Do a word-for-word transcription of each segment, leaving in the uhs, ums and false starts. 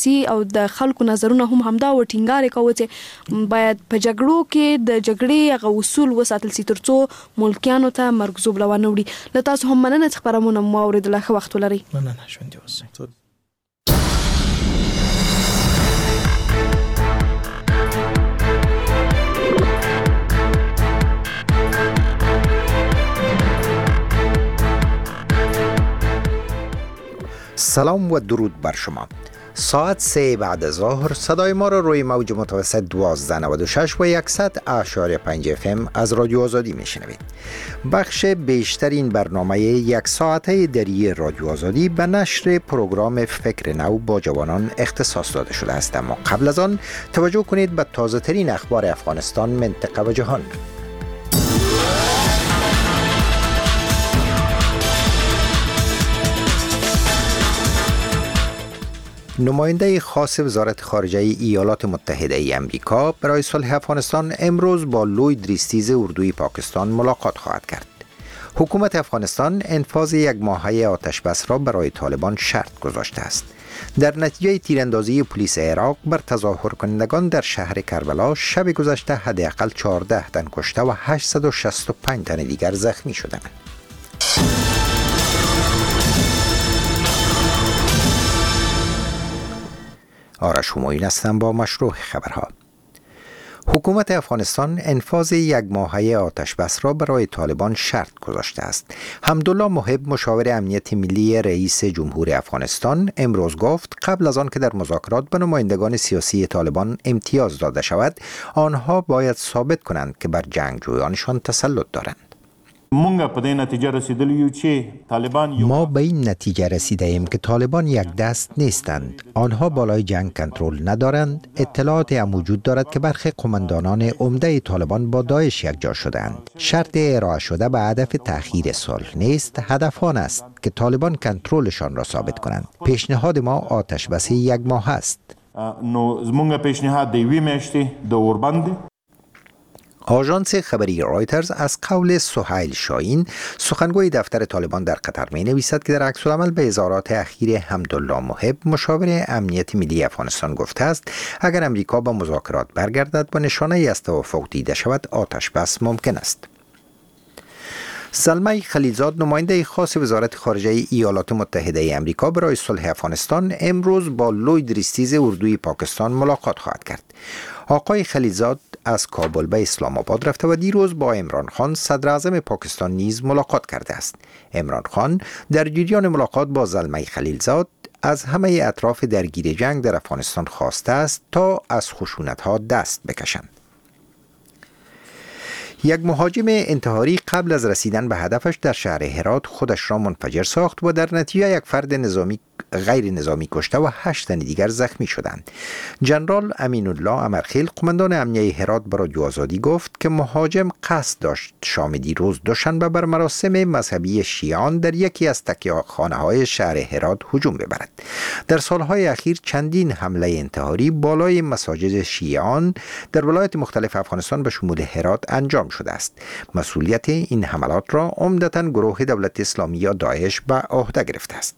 او د خلکو نظرونه هم همدا و ټینګار کوي چې باید په جګړو کې د جګړې هغه اصول وساتل شي ترڅو ملکیانو ته مرګ زوبله ونه وړي. له تاسو هم مننه چې خبرونه مو اوریدله. ښه وخت ولرئ. مننه. ژوندي اوسئ. سلام و درود بر شما. ساعت سه بعد ظهر صدای ما را روی موج متوسط دوازده نود و شش و صد اعشاری پنج اف ام از رادیو آزادی میشنوید. بخش بیشترین برنامه یک ساعته دری رادیو آزادی به نشر پروگرام فکر نو با جوانان اختصاص داده شده است، اما قبل از آن توجه کنید به تازه ترین اخبار افغانستان، منطقه و جهان. نماینده خاص وزارت خارجه ایالات متحده ای امریکا برای صلح افغانستان امروز با لوید ریستیز اردوی پاکستان ملاقات خواهد کرد. حکومت افغانستان انفاذ یک ماهه آتش بس را برای طالبان شرط گذاشته است. در نتیجه تیراندازی پلیس عراق بر تظاهر کنندگان در شهر کربلا شب گذشته حداقل چهارده تن کشته و هشتصد و شصت و پنج تن دیگر زخمی شدند. آرش همایون هستم با مشروع خبرها. حکومت افغانستان انفاذ یک ماهه آتش بس را برای طالبان شرط گذاشته است. حمدالله محب مشاور امنیت ملی رئیس جمهور افغانستان امروز گفت قبل از آن که در مذاکرات به نمایندگان سیاسی طالبان امتیاز داده شود، آنها باید ثابت کنند که بر جنگجویانشان تسلط دارند. ما به این نتیجه رسیده ایم که طالبان یک دست نیستند. آنها بالای جنگ کنترل ندارند. اطلاعات هم وجود دارد که برخی قماندانان عمده طالبان با داعش یکجا شدند. شرط ارائه شده به هدف تأخیر صلح نیست، هدف آن است که طالبان کنترلشان را ثابت کنند. پیشنهاد ما آتش بس یک ماه است. آژانس خبری رایترز از قول سهیل شاهین سخنگوی دفتر طالبان در قطر می نویسد که در عکس العمل به اظهارات اخیر حمدالله محب مشاور امنیت ملی افغانستان گفته است اگر امریکا با مذاکرات برگردد و نشانه ای از توافق دیده شود آتش بس ممکن است. زلمه خلیلزاد نماینده خاص وزارت خارجه ایالات متحده ای امریکا برای صلح افغانستان امروز با لوید ریستیز اردوی پاکستان ملاقات خواهد کرد. آقای خلیلزاد از کابل به اسلام آباد رفته و دیروز با عمران خان صدر اعظم پاکستان نیز ملاقات کرده است. عمران خان در جریان ملاقات با زلمه خلیلزاد از همه اطراف درگیر جنگ در افغانستان خواسته است تا از خشونت‌ها دست بکشند. یک مهاجم انتحاری قبل از رسیدن به هدفش در شهر هرات خودش را منفجر ساخت و در نتیجه یک فرد نظامی غیر نظامی کشته و هشت تن دیگر زخمی شدند. جنرال امین الله امرخیل قماندان امنیه هرات به رادیو آزادی گفت که مهاجم قصد داشت شام دیروز دوشنبه بر مراسم مذهبی شیعان در یکی از تکیه‌خانه‌های شهر هرات هجوم ببرد. در سالهای اخیر چندین حمله انتحاری بالای مساجد شیعان در ولایات مختلف افغانستان به شمول هرات انجام شده است. مسئولیت این حملات را عمدتاً گروه دولت اسلامی یا داعش به عهده گرفته است.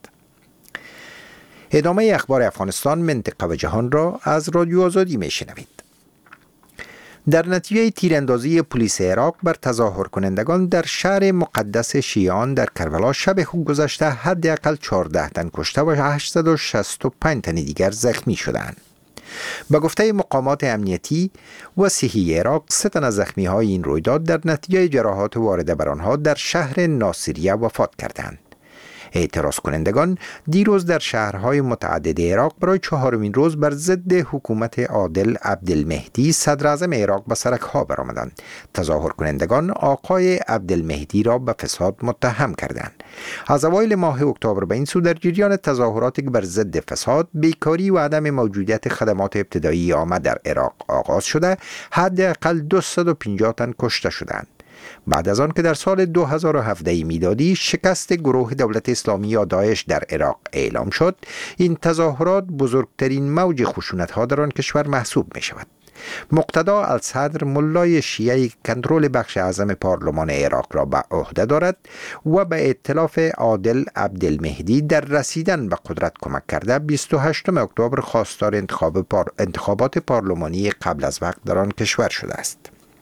ادامه اخبار افغانستان، منطقه و جهان را از رادیو آزادی می شنوید. در نتیجه تیراندازی پلیس عراق بر تظاهر کنندگان در شهر مقدس شیعان در کربلا شب گذشته حداقل چهارده تن کشته و هشتصد و شصت و پنج تن دیگر زخمی شدند. به گفته مقامات امنیتی و صحی عراق، سه تن از زخمی های این رویداد در نتیجه جراحات وارده بر آنها در شهر ناصریه وفات کردند. اعتراض کنندگان دیروز در شهرهای متعدد عراق برای چهارمین روز بر ضد حکومت عادل عبدالمهدی صدر اعظم عراق به سرک ها برآمدند. تظاهر کنندگان آقای عبدالمهدی را به فساد متهم کردند. از اوایل ماه اکتبر به این سو در جریان تظاهراتی که بر ضد فساد، بیکاری و عدم موجودیت خدمات ابتدایی عامه در عراق آغاز شده، حداقل دویست و پنجاه تن کشته شدند. بعد از آن که در سال دو هزار و هفده میلادی شکست گروه دولت اسلامی یا داعش در عراق اعلام شد، این تظاهرات بزرگترین موج خشونت‌ها در آن کشور محسوب می شود. مقتدا الصدر ملای شیعه کنترل بخش اعظم پارلمان عراق را به عهده دارد و به ائتلاف عادل عبدالمهدی در رسیدن به قدرت کمک کرده بیست و هشتم اکتبر خواستار انتخاب پار... انتخابات پارلمانی قبل از وقت در آن کشور شده است.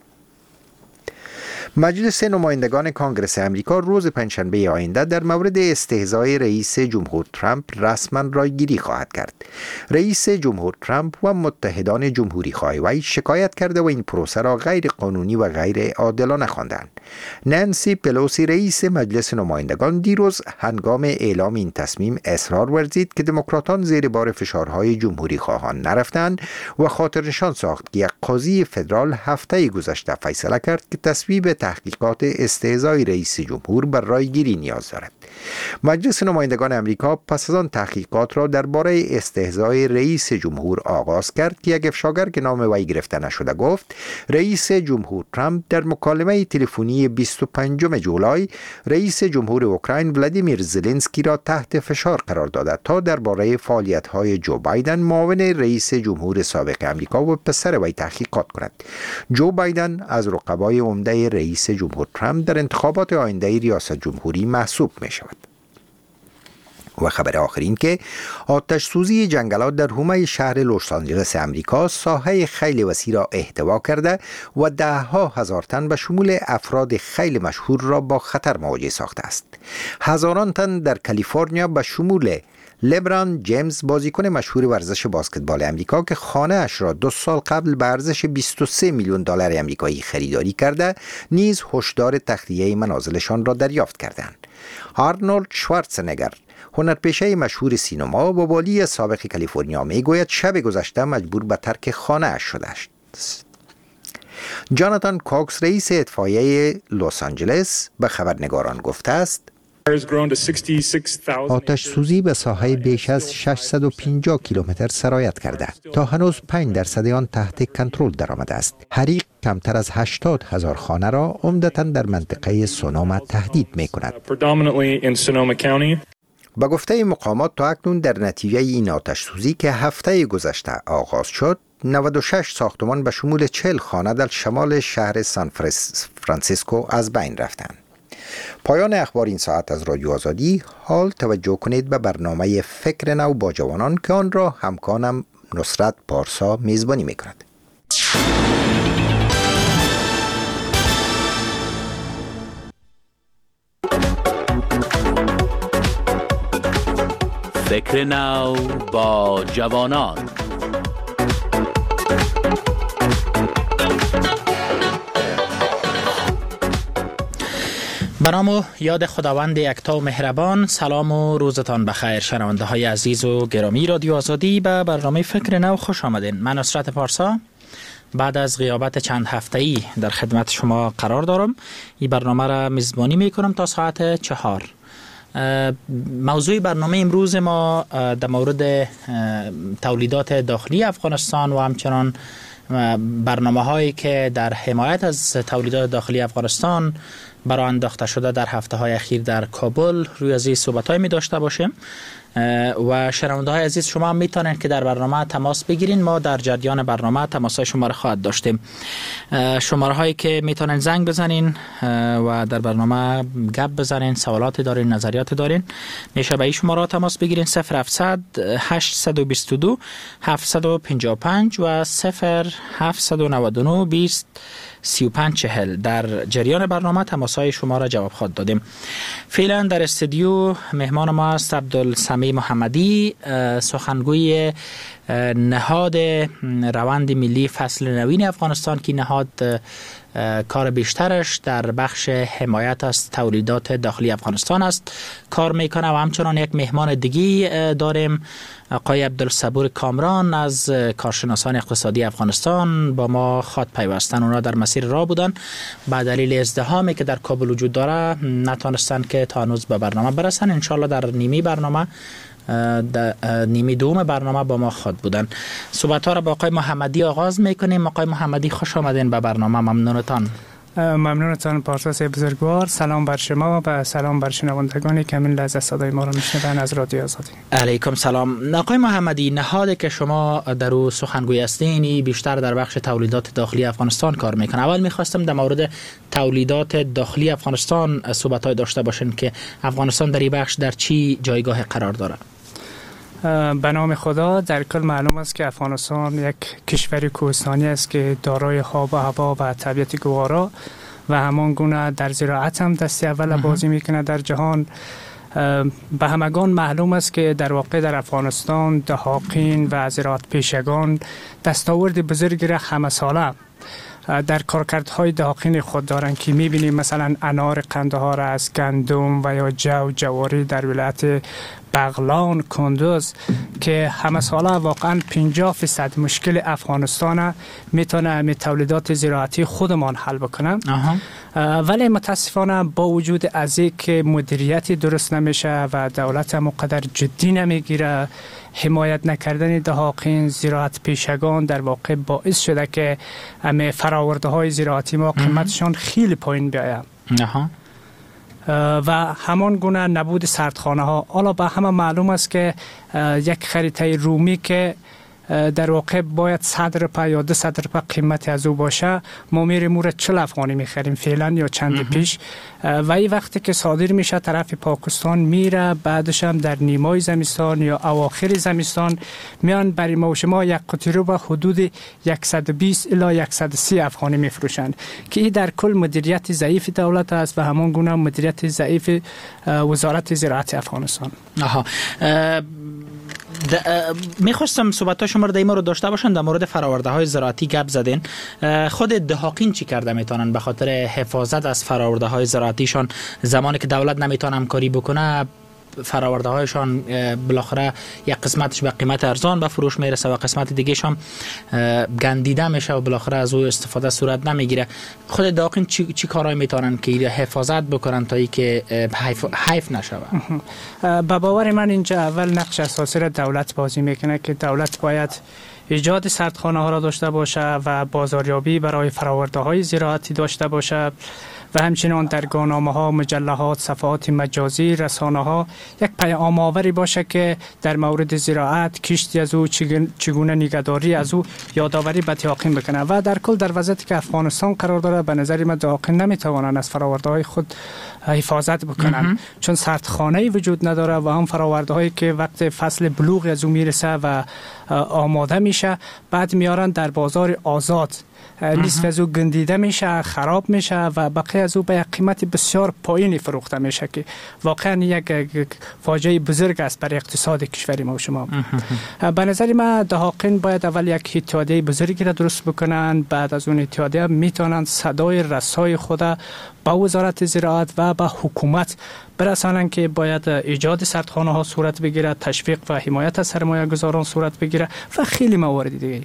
مجلس نمایندگان کانگرس امریکا روز پنجشنبه آینده در مورد استهزای رئیس جمهور ترامپ رسما رایگیری خواهد کرد. رئیس جمهور ترامپ و متحدان جمهوری خواه وی شکایت کرده و این پروسه را غیر قانونی و غیر عادلانه خواندند. نانسی پلوسی رئیس مجلس نمایندگان دیروز هنگام اعلام این تصمیم اصرار ورزید که دموکراتان زیر بار فشارهای جمهوری خواهان نرفتند و خاطرنشان ساخت که یک قاضی فدرال هفته گذشته فیصله کرد که تصویب تحقیقات استهزای رئیس جمهور بر رایگیری نیاز دارد. مجلس نمایندگان امریکا پس از آن تحقیقات را درباره استهزای رئیس جمهور آغاز کرد که یک افشاگر که نام وی گرفته نشده گفت رئیس جمهور ترامپ در مکالمه تلفنی بیست و پنجم جولای رئیس جمهور اوکراین ولادیمیر زلنسکی را تحت فشار قرار داده تا درباره فعالیت‌های جو بایدن معاون رئیس جمهور سابق امریکا و پسر وی تحقیقات کند. جو بایدن از رقبای عمده رئیس جمهور ترامپ در انتخابات آینده ریاست جمهوری محسوب می شود. و خبر آخر این که آتش سوزی جنگلات در حومه شهر لس آنجلس امریکا ساحه خیلی وسیع را احتوا کرده و ده ها هزار تن به شمول افراد خیلی مشهور را با خطر مواجه ساخته است. هزاران تن در کالیفرنیا به شمول لبران جیمز بازیکن مشهور ورزش بسکتبال امریکا که خانه اش را دو سال قبل به ارزش بیست و سه میلیون دلار امریکایی خریداری کرده نیز هشدار تخلیه منازلشان را دریافت کردند. آرنولد شوارزنگر هنرپیشه مشهور سینما و والی سابق کالیفرنیا میگوید شب گذشته مجبور به ترک خانه اش شده است. جاناتان کاکس رئیس اطفائیه لس آنجلس به خبرنگاران گفته است آتش سوزی به ساحه بیش از ششصد و پنجاه کیلومتر سرایت کرده. تا هنوز پنج درصد آن تحت کنترل درآمده است. حریق کمتر از هشتاد هزار خانه را عمدتاً در منطقه سونوما تهدید می کند. با گفته مقامات تا اکنون در نتیجه این آتش سوزی که هفته گذشته آغاز شد نود و شش ساختمان به شمول چهل خانه در شمال شهر سان فرانسیسکو از بین رفتند. پایان اخبار این ساعت از رادیو آزادی. حال توجه کنید به برنامه فکر نو با جوانان که آن را همکارم نصرت پارسا میزبانی میکند. فکر نو با جوانان. به نام و یاد خداوند یکتا و مهربان. سلام و روزتان بخیر شنونده های عزیز و گرامی رادیو آزادی. به برنامه فکر نو خوش آمدین. من نصرت پارسا بعد از غیابت چند هفته‌ای در خدمت شما قرار دارم. این برنامه را میزبانی میکنم تا ساعت چهار. موضوع برنامه امروز ما در مورد تولیدات داخلی افغانستان و همچنان برنامه هایی که در حمایت از تولیدات داخلی افغانستان برای انداخته شده در هفته های اخیر در کابل روی از این صحبت های می داشته باشیم. و شنونده های عزیز شما هم میتونید که در برنامه تماس بگیرین. ما در جریان برنامه تماس های شما را خواهد داشتیم. شماره هایی که میتونین زنگ بزنین و در برنامه گپ بزنین، سوالاتی دارین، نظریات دارین، میشه به این شماره تماس بگیرین. صفر هفتصد هشتصد و بیست و دو هفتصد و پنجاه و پنج و صفر هفتصد و نود و نه بیست سی و پنج چهل. در جریان برنامه تماس های شما را جواب خواهد دادیم. فعلا در استودیو مهمان ما است عبدالسمیع محمدی، سخنگوی نهاد روند ملی فصل نوین افغانستان که نهاد کار بیشترش در بخش حمایت از تولیدات داخلی افغانستان است کار میکنه. و همچنان یک مهمان دیگی داریم، آقای عبدالصبور کامران از کارشناسان اقتصادی افغانستان. با ما خط پیوستن، اونا در مسیر راه بودن، به دلیل ازدحامی که در کابل وجود داره نتونستن که تا هنوز به برنامه برسن. انشالله در نیمی برنامه در نیمی دوم برنامه با ما خود بودن. صحبت ها را با آقای محمدی آغاز میکنیم. آقای محمدی خوش آمدین به برنامه. ممنونتان. ممنونتان پارسا بزرگوار. سلام بر شما و سلام بر شنوندگانی که من لحظه صدای ما را میشنوند از رادیو آزادی. علیکم سلام. آقای محمدی، نهادی که شما در او سخنگوی هستین بیشتر در بخش تولیدات داخلی افغانستان کار میکنه. اول میخواستم در مورد تولیدات داخلی افغانستان صحبت‌های داشته باشین که افغانستان در این بخش در چی جایگاه قرار داره؟ به نام خدا، در کل معلوم است که افغانستان یک کشور کوهستانی است که دارای آب و هوا و طبیعت گوارا و همان گونه در زراعت هم دست اول بازی میکنه در جهان. به همگان معلوم است که در واقع در افغانستان دهاقین و زراعت پیشگان دستاورد بزرگی را همه ساله در کارکردهای دهاقین خود دارند که میبینیم مثلا انار قندهار است، گندم و یا جو جواری در ولایت بغلان، کندوز که همه ساله واقعا پنجاه فیصد مشکل افغانستان میتونه همین تولیدات زراعتی خودمان حل بکنه. ولی متاسفانه با وجود از اینکه مدیریتی درست نمیشه و دولت مقدر جدی نمیگیره، حمایت نکردن دهاقین زراعت پیشگان در واقع باعث شده که همه فراورده های زراعتی ما قیمتشان خیلی پایین بیاید. و همان گونه نبود سردخانه ها. حالا به همه معلوم است که یک خریطه رومی که در واقع باید صد روپه یا دو صد روپه قیمت از او باشه، ما میریم او را چهل افغانی میخریم فعلا یا چند پیش، و این وقتی که صادر میشه طرف پاکستان میره، بعدش هم در نیمای زمستان یا اواخر زمستان میان برای ما و شما یک قطعه رو به حدود صد و بیست الی صد و سی افغانی میفروشند که این در کل مدیریت ضعیف دولت است و همان گونه مدیریت ضعیف وزارت زراعت افغانستان. آها. میخواستم صحبت شما رو دیما رو داشته باشن در مورد فراورده های زراعتی گپ زدین. خود دهاقین چی کرده میتونن به خاطر حفاظت از فراورده های زراعتیشان زمانی که دولت نمیتونه همکاری بکنه فراورده هایشان بالاخره یک قسمتش به قیمت ارزان به فروش میرسه و قسمت دیگهش هم گندیده میشه و بالاخره از او استفاده صورت نمیگیره. خود دهاقین چی, چی کارایی میتونن که حفاظت بکنن تا اینکه حیف, حیف نشه؟ به باور من اینجا اول نقش اساسی را دولت بازی میکنه که دولت باید ایجاد سردخانه ها را داشته باشه و بازاریابی برای فراورده های زراعتی داشته باشه و همچنین در گاهنامه ها، مجلات، صفحات مجازی، رسانه ها یک پیام آوری باشه که در مورد زراعت، کشتی از او، چگونه نگهداری از او یادآوری به دهاقین بکنه. و در کل در وضعیتی که افغانستان قرار داره به نظر من دهاقین نمیتوانند از فراورده های خود حفاظت بکنن چون سردخانه‌ای وجود نداره و هم فراورده هایی که وقت فصل بلوغ از او میرسه و آماده میشه بعد میارن در بازار آزاد، نصف از او گندیده میشه، خراب میشه و بقیه از او به یک قیمت بسیار پایینی فروخته میشه که واقعا یک فاجعه بزرگ است برای اقتصاد کشور ما و شما. به نظر من دهاقین باید اول یک اتحادیه بزرگی را درست بکنن، بعد از اون اتحادیه میتونن صدای رسای خود با وزارت زراعت و با حکومت برسانن که باید ایجاد سردخانه ها صورت بگیره، تشویق و حمایت از سرمایه گذاران صورت بگیره و خیلی موارد دیگه.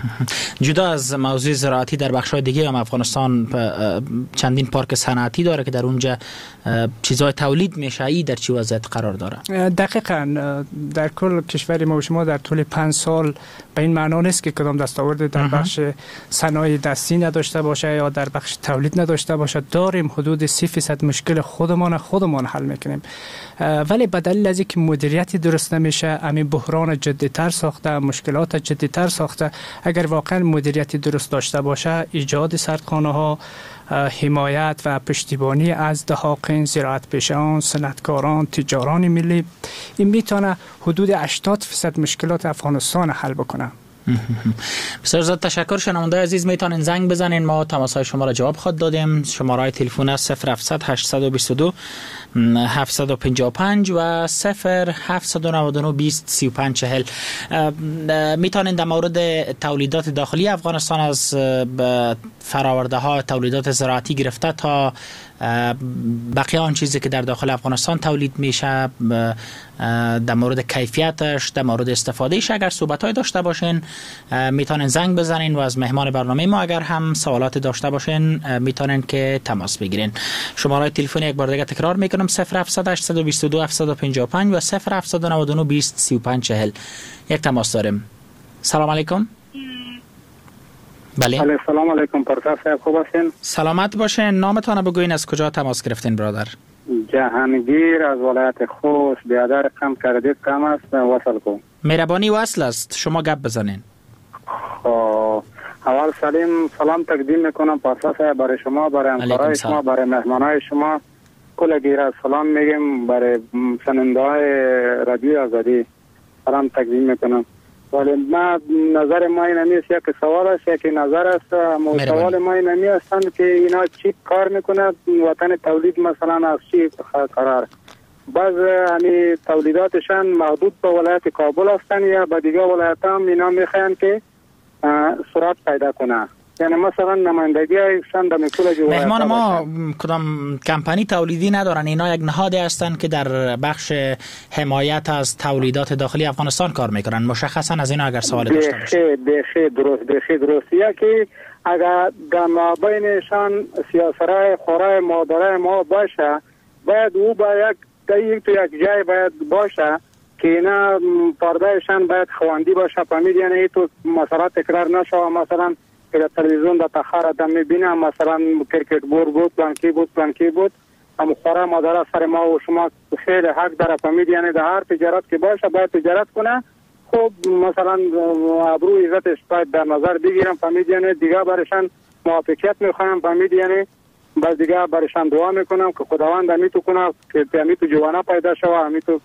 جدا از موضوع زراعتی در بخش‌های دیگه هم افغانستان چندین پارک صنعتی داره که در اونجا چیزای تولید میشه. ای در چی وضعیت قرار داره؟ دقیقاً در کل کشور ما و شما در طول پنج سال به این معنا نیست که کدام دستاورد در بخش صنایع دستی نداشته باشه یا در بخش تولید نداشته باشه. داریم حدود سی فیصد مشکل خودمان خودمان حل میکنیم، ولی به دلیل از اینکه مدیریتی درست نمیشه همین بحران جدی‌تر ساخته، مشکلات جدی‌تر ساخته. اگر واقعا مدیریتی درست داشته باشه، ایجاد سردخانه ها، حمایت و پشتیبانی از دهاقین، زراعت پیشان، صنعتکاران، تجاران ملی، این میتونه حدود هشتاد فیصد مشکلات افغانستان حل بکنه. بسیار زیاد تشکر. شنونده عزیز میتونین زنگ بزنین، ما تماس‌های شما را جواب خود دادیم. شماره تلفن است صفر هفتصد هشتصد و بیست و دو هفتصد و پنجاه و پنج و صفر هفتصد و نود و نه بیست سی و پنج چهل. میتونین در مورد تولیدات داخلی افغانستان از فراورده ها، تولیدات زراعتی گرفته تا بقیه آن چیزی که در داخل افغانستان تولید میشه، در مورد کیفیتش، در مورد استفادهش اگر صحبت‌های داشته باشین میتونین زنگ بزنین و از مهمان برنامه ما اگر هم سوالات داشته باشین میتونین که تماس بگیرین. شماره تلفن یک بار دیگه تکرار میکنم صفر هفتصد هشتصد و بیست و دو هفتصد و پنجاه و پنج و صفر هفتصد و نود و نه بیست سی و پنج چهل. یک تماس داریم. سلام علیکم. بله. سلام علیکم پرسا صاحب، خوب هستین؟ سلامت باشین. نامتان بگوین، از کجا تماس گرفتین برادر؟ جهانگیر از ولایت خوست. بیادر کم کردید کم است وصل کن. مهربانی وصل است، شما گپ بزنین. خب اول سلام سلام تقدیم میکنم پرسا صاحب برای شما، برای همکارای شما، برای مهمانای شما. کل گیر سلام میگم برای شنونده های رادیو آزادی سلام تقدیم میکنم. ولی ما نظر ما این نیست، یک سوال است یک نظر است. سوال ما این نیست که اینا چی کار میکنه وطن تولید، مثلا از چی قرار بعض یعنی تولیداتشان محدود به ولایت کابل هستن یا به دیگه ولایت هم اینا میخواین که سرعت پیدا کنه. یعنی مثلا نمایندگی ایشان در کل جو مهمان ما کدام کمپانی تولیدی ندارن، اینا یک نهادی هستند که در بخش حمایت از تولیدات داخلی افغانستان کار میکنن. مشخصا از اینا اگر سوال داشته باشید. بخیر درست بخیر درستیه که اگر در مابینشان سیاسرای خورای مادرای ما باشه، باید او با یک یک تو یک جای باید باشه که اینا پردهشان باید خواندی باشه. فهمید؟ یعنی تو مثلا تکرار نشه. مثلا که در تلویزیون در تخار آدم میبینم مثلا کرکت بور بود پلانکی بود پلانکی بود اما خورا مادر سر ما و شما خیلی حق داره. فهمید؟ یعنی در هر تجارت که باشه باید تجارت کنه. خب مثلا ابرو عزتش باید در نظر بگیرم. فهمید؟ یعنی دیگه برشان موافقت میخوام. فهمید؟ یعنی باز دیگه برشان دعا میکنم که خداوند امیتو کنه که امیتو جوانا پیدا شوه، امیتو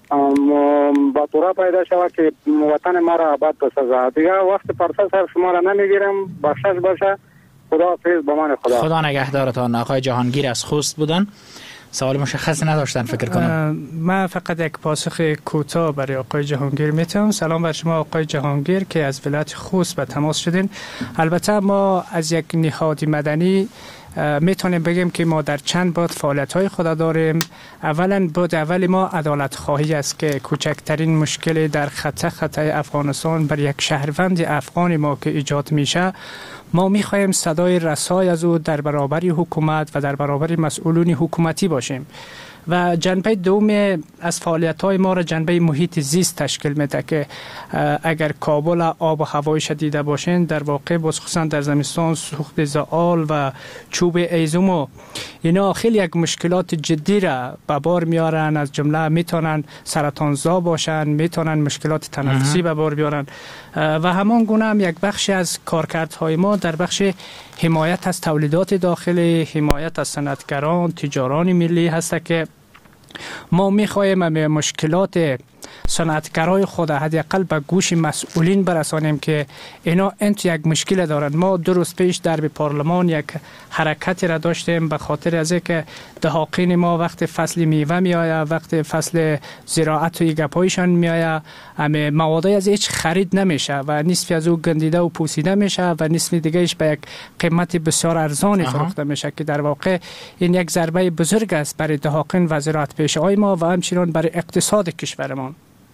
با طورا پیدا شوه که وطن ما را آباد بسازه. دیگه وقت پرسا سر شما را نمیگیرم، بخشش باشه. خدا حافظ، به من خدا. خدا نگهدارتان. آقای جهانگیر از خوست بودن، سوال مشخصی نداشتن فکر کنم. من فقط یک پاسخ کوتاه برای آقای جهانگیر میتونم. سلام بر شما آقای جهانگیر که از ولایت خوست به تماس شدین. البته ما از یک نهاد مدنی میتونیم بگیم که ما در چند بعد فعالیت های خود داریم. اولا بعد اول ما عدالت خواهی است که کوچکترین مشکل در خطه خطه افغانستان بر یک شهروند افغان ما که ایجاد میشه، ما میخواهیم صدای رسای از او در برابر حکومت و در برابر مسئولین حکومتی باشیم. و جنبه دوم از فعالیت‌های ما را جنبه محیط زیست تشکیل میده که اگر کابل آب و هوای شدیده باشین، در واقع خصوصا در زمستان سوخت زغال و چوب ایزوم اینا خیلی یک مشکلات جدی را به بار میارن. از جمله میتونن سرطانزا باشن، میتونن مشکلات تنفسی به بار بیارن و همان گونه هم یک بخشی از کارکردهای ما در بخش حمایت از تولیدات داخلی، حمایت از صنعتگران، تجاران ملی هست که ما میخواهیم به مشکلات صنعتگرای خود حداقل به گوش مسئولین برسانیم که اینا انت یک مشکل دارند. ما دو روز پیش در پارلمان یک حرکتی را داشتیم به خاطر از اینکه دهاقین ما وقت فصل میوه میآید، وقت فصل زراعت و گپایشان میآید، همه موادی از هیچ خرید نمیشه و نصف از او گندیده و پوسیده میشه و نصف دیگهش به یک قیمت بسیار ارزانی فروخته میشه که در واقع این یک ضربه بزرگ است برای دهاقین و زراعت پیشه های ما و همچنین برای اقتصاد کشورمان.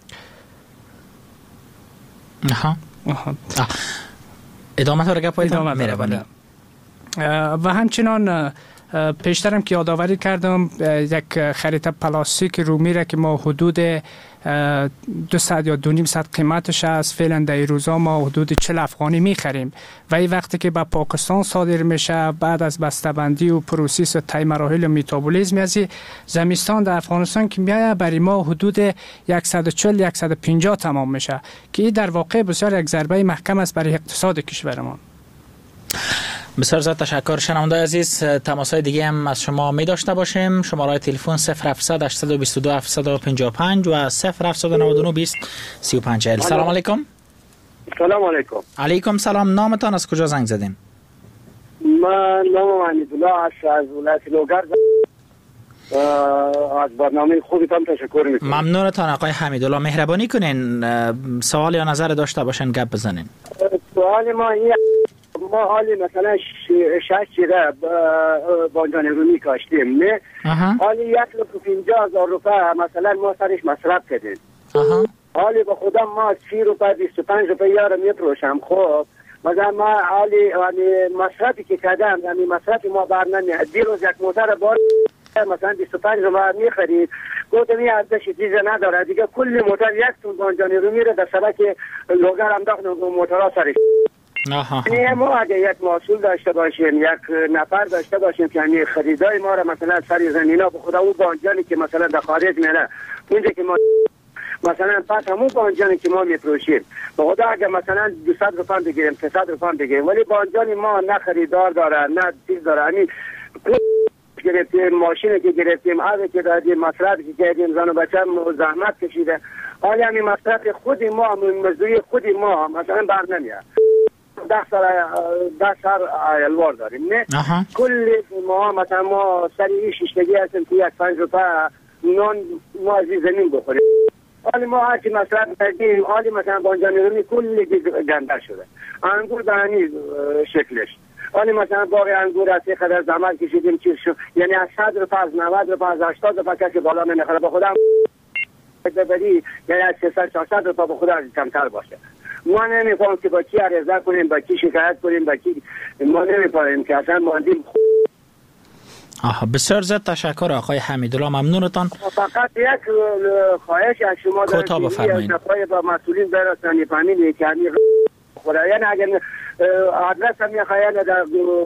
آها. آها. ادامه تا رگه پایتان میره. و همچنان پیشترم که یادآوری کردم یک خریطه پلاستیک رومی را که ما حدود دو صد یا دو نیم صد قیمتش است، فعلا در این روزا ما حدود چهل افغانی میخریم و این وقتی که به پاکستان صادر میشه بعد از بسته‌بندی و پروسس و طی مراحل و متابولیسم از زمستان در افغانستان که میاد برای ما حدود صد و چهل صد و پنجاه تمام میشه که این در واقع بسیار یک ضربه محکم است برای اقتصاد کشورمان. بسیار زیاد تشکر. شنونده عزیز، تماس‌های دیگه هم از شما می داشته باشیم. شماره تلفن صفر هفتصد هشتصد و بیست و دو هفتصد و پنجاه و پنج و صفر هفتصد و نود و نه بیست سی و پنج چهل. سلام علیکم. سلام علیکم. علیکم سلام. نامتان از کجا زنگ زدین؟ من نام حمیدالله از ولایت لوگر. از برنامه خوبتان تشکر میکنم. ممنونتان آقای حمیدالله. مهربانی کنین سوال یا نظر داشته باشین گپ بزنین. سوال ما این ما حالی مثلا شش چیره بانجان رومی کاشتیم نه حالی یک لک و پینجا هزار روپه مثلا ما سرش مصرف کردیم. حالی به خودم ما سی روپه بیست و پنج روپه یارم میتروشم. خب مثلا ما حالی مصرفی که کردم یعنی مصرف ما بر نمیاد. دیروز یک موتر بار مثلا بیست و پنج روپه میخرید، گفتم این ارزش چیزی نداره دیگه. کل موتر یک تون بانجان رومی رو در سبک لوگر هم داخل موترها سرش یعنی ما اگه یک محصول داشته باشیم، یک نفر داشته باشیم که همین خریدای ما را مثلا سر زمینا به خدا او بانجانی که مثلا در خارج میره، اونجا که ما مثلا پس همون بانجانی که ما میفروشیم به خدا اگه مثلا دویست روپیه بگیریم، سیصد روپیه بگیریم، ولی بانجانی ما نه خریدار داره نه چیز داره. همین گرفتیم، ماشینی که گرفتیم، آبی که دادیم، مصرفی که کردیم، زن و بچه زحمت کشیده، حالی همین مصرف خود ما، مزدوری خود ما مثلا بر نمیاد. ده سال ده سال الوار داریم نه کل ما مثلا ما سری ششتگی هستیم که یک پنج روپیه نان ما از زمین بخوریم. حالی ما هرچی مصرف کردیم، حالی مثلا بانجانی رومی کلی گنده شده، انگور به همین شکلش. حالی مثلا باقی انگور از یک قدر زحمت کشیدیم چیز شد، یعنی از صد روپیه از نود روپیه از هشتاد روپیه کسی بالا نمیخوره. به خودم ببری یعنی از سیصد چهارصد روپیه به خودم کمتر باشه. ما نمیفهمیم که با کی عرضه کنیم، با کی شکایت کنیم، با کی ما نمیفهمیم که اصلا ماندیم. آها، بسیار زیاد تشکر آقای حمیدالله، ممنونتان. فقط یک خواهش از شما دارم کوتاه بفرمایید. با مسئولین برسانید فهمید که همین خدا یعنی اگر آدرس هم میخواین در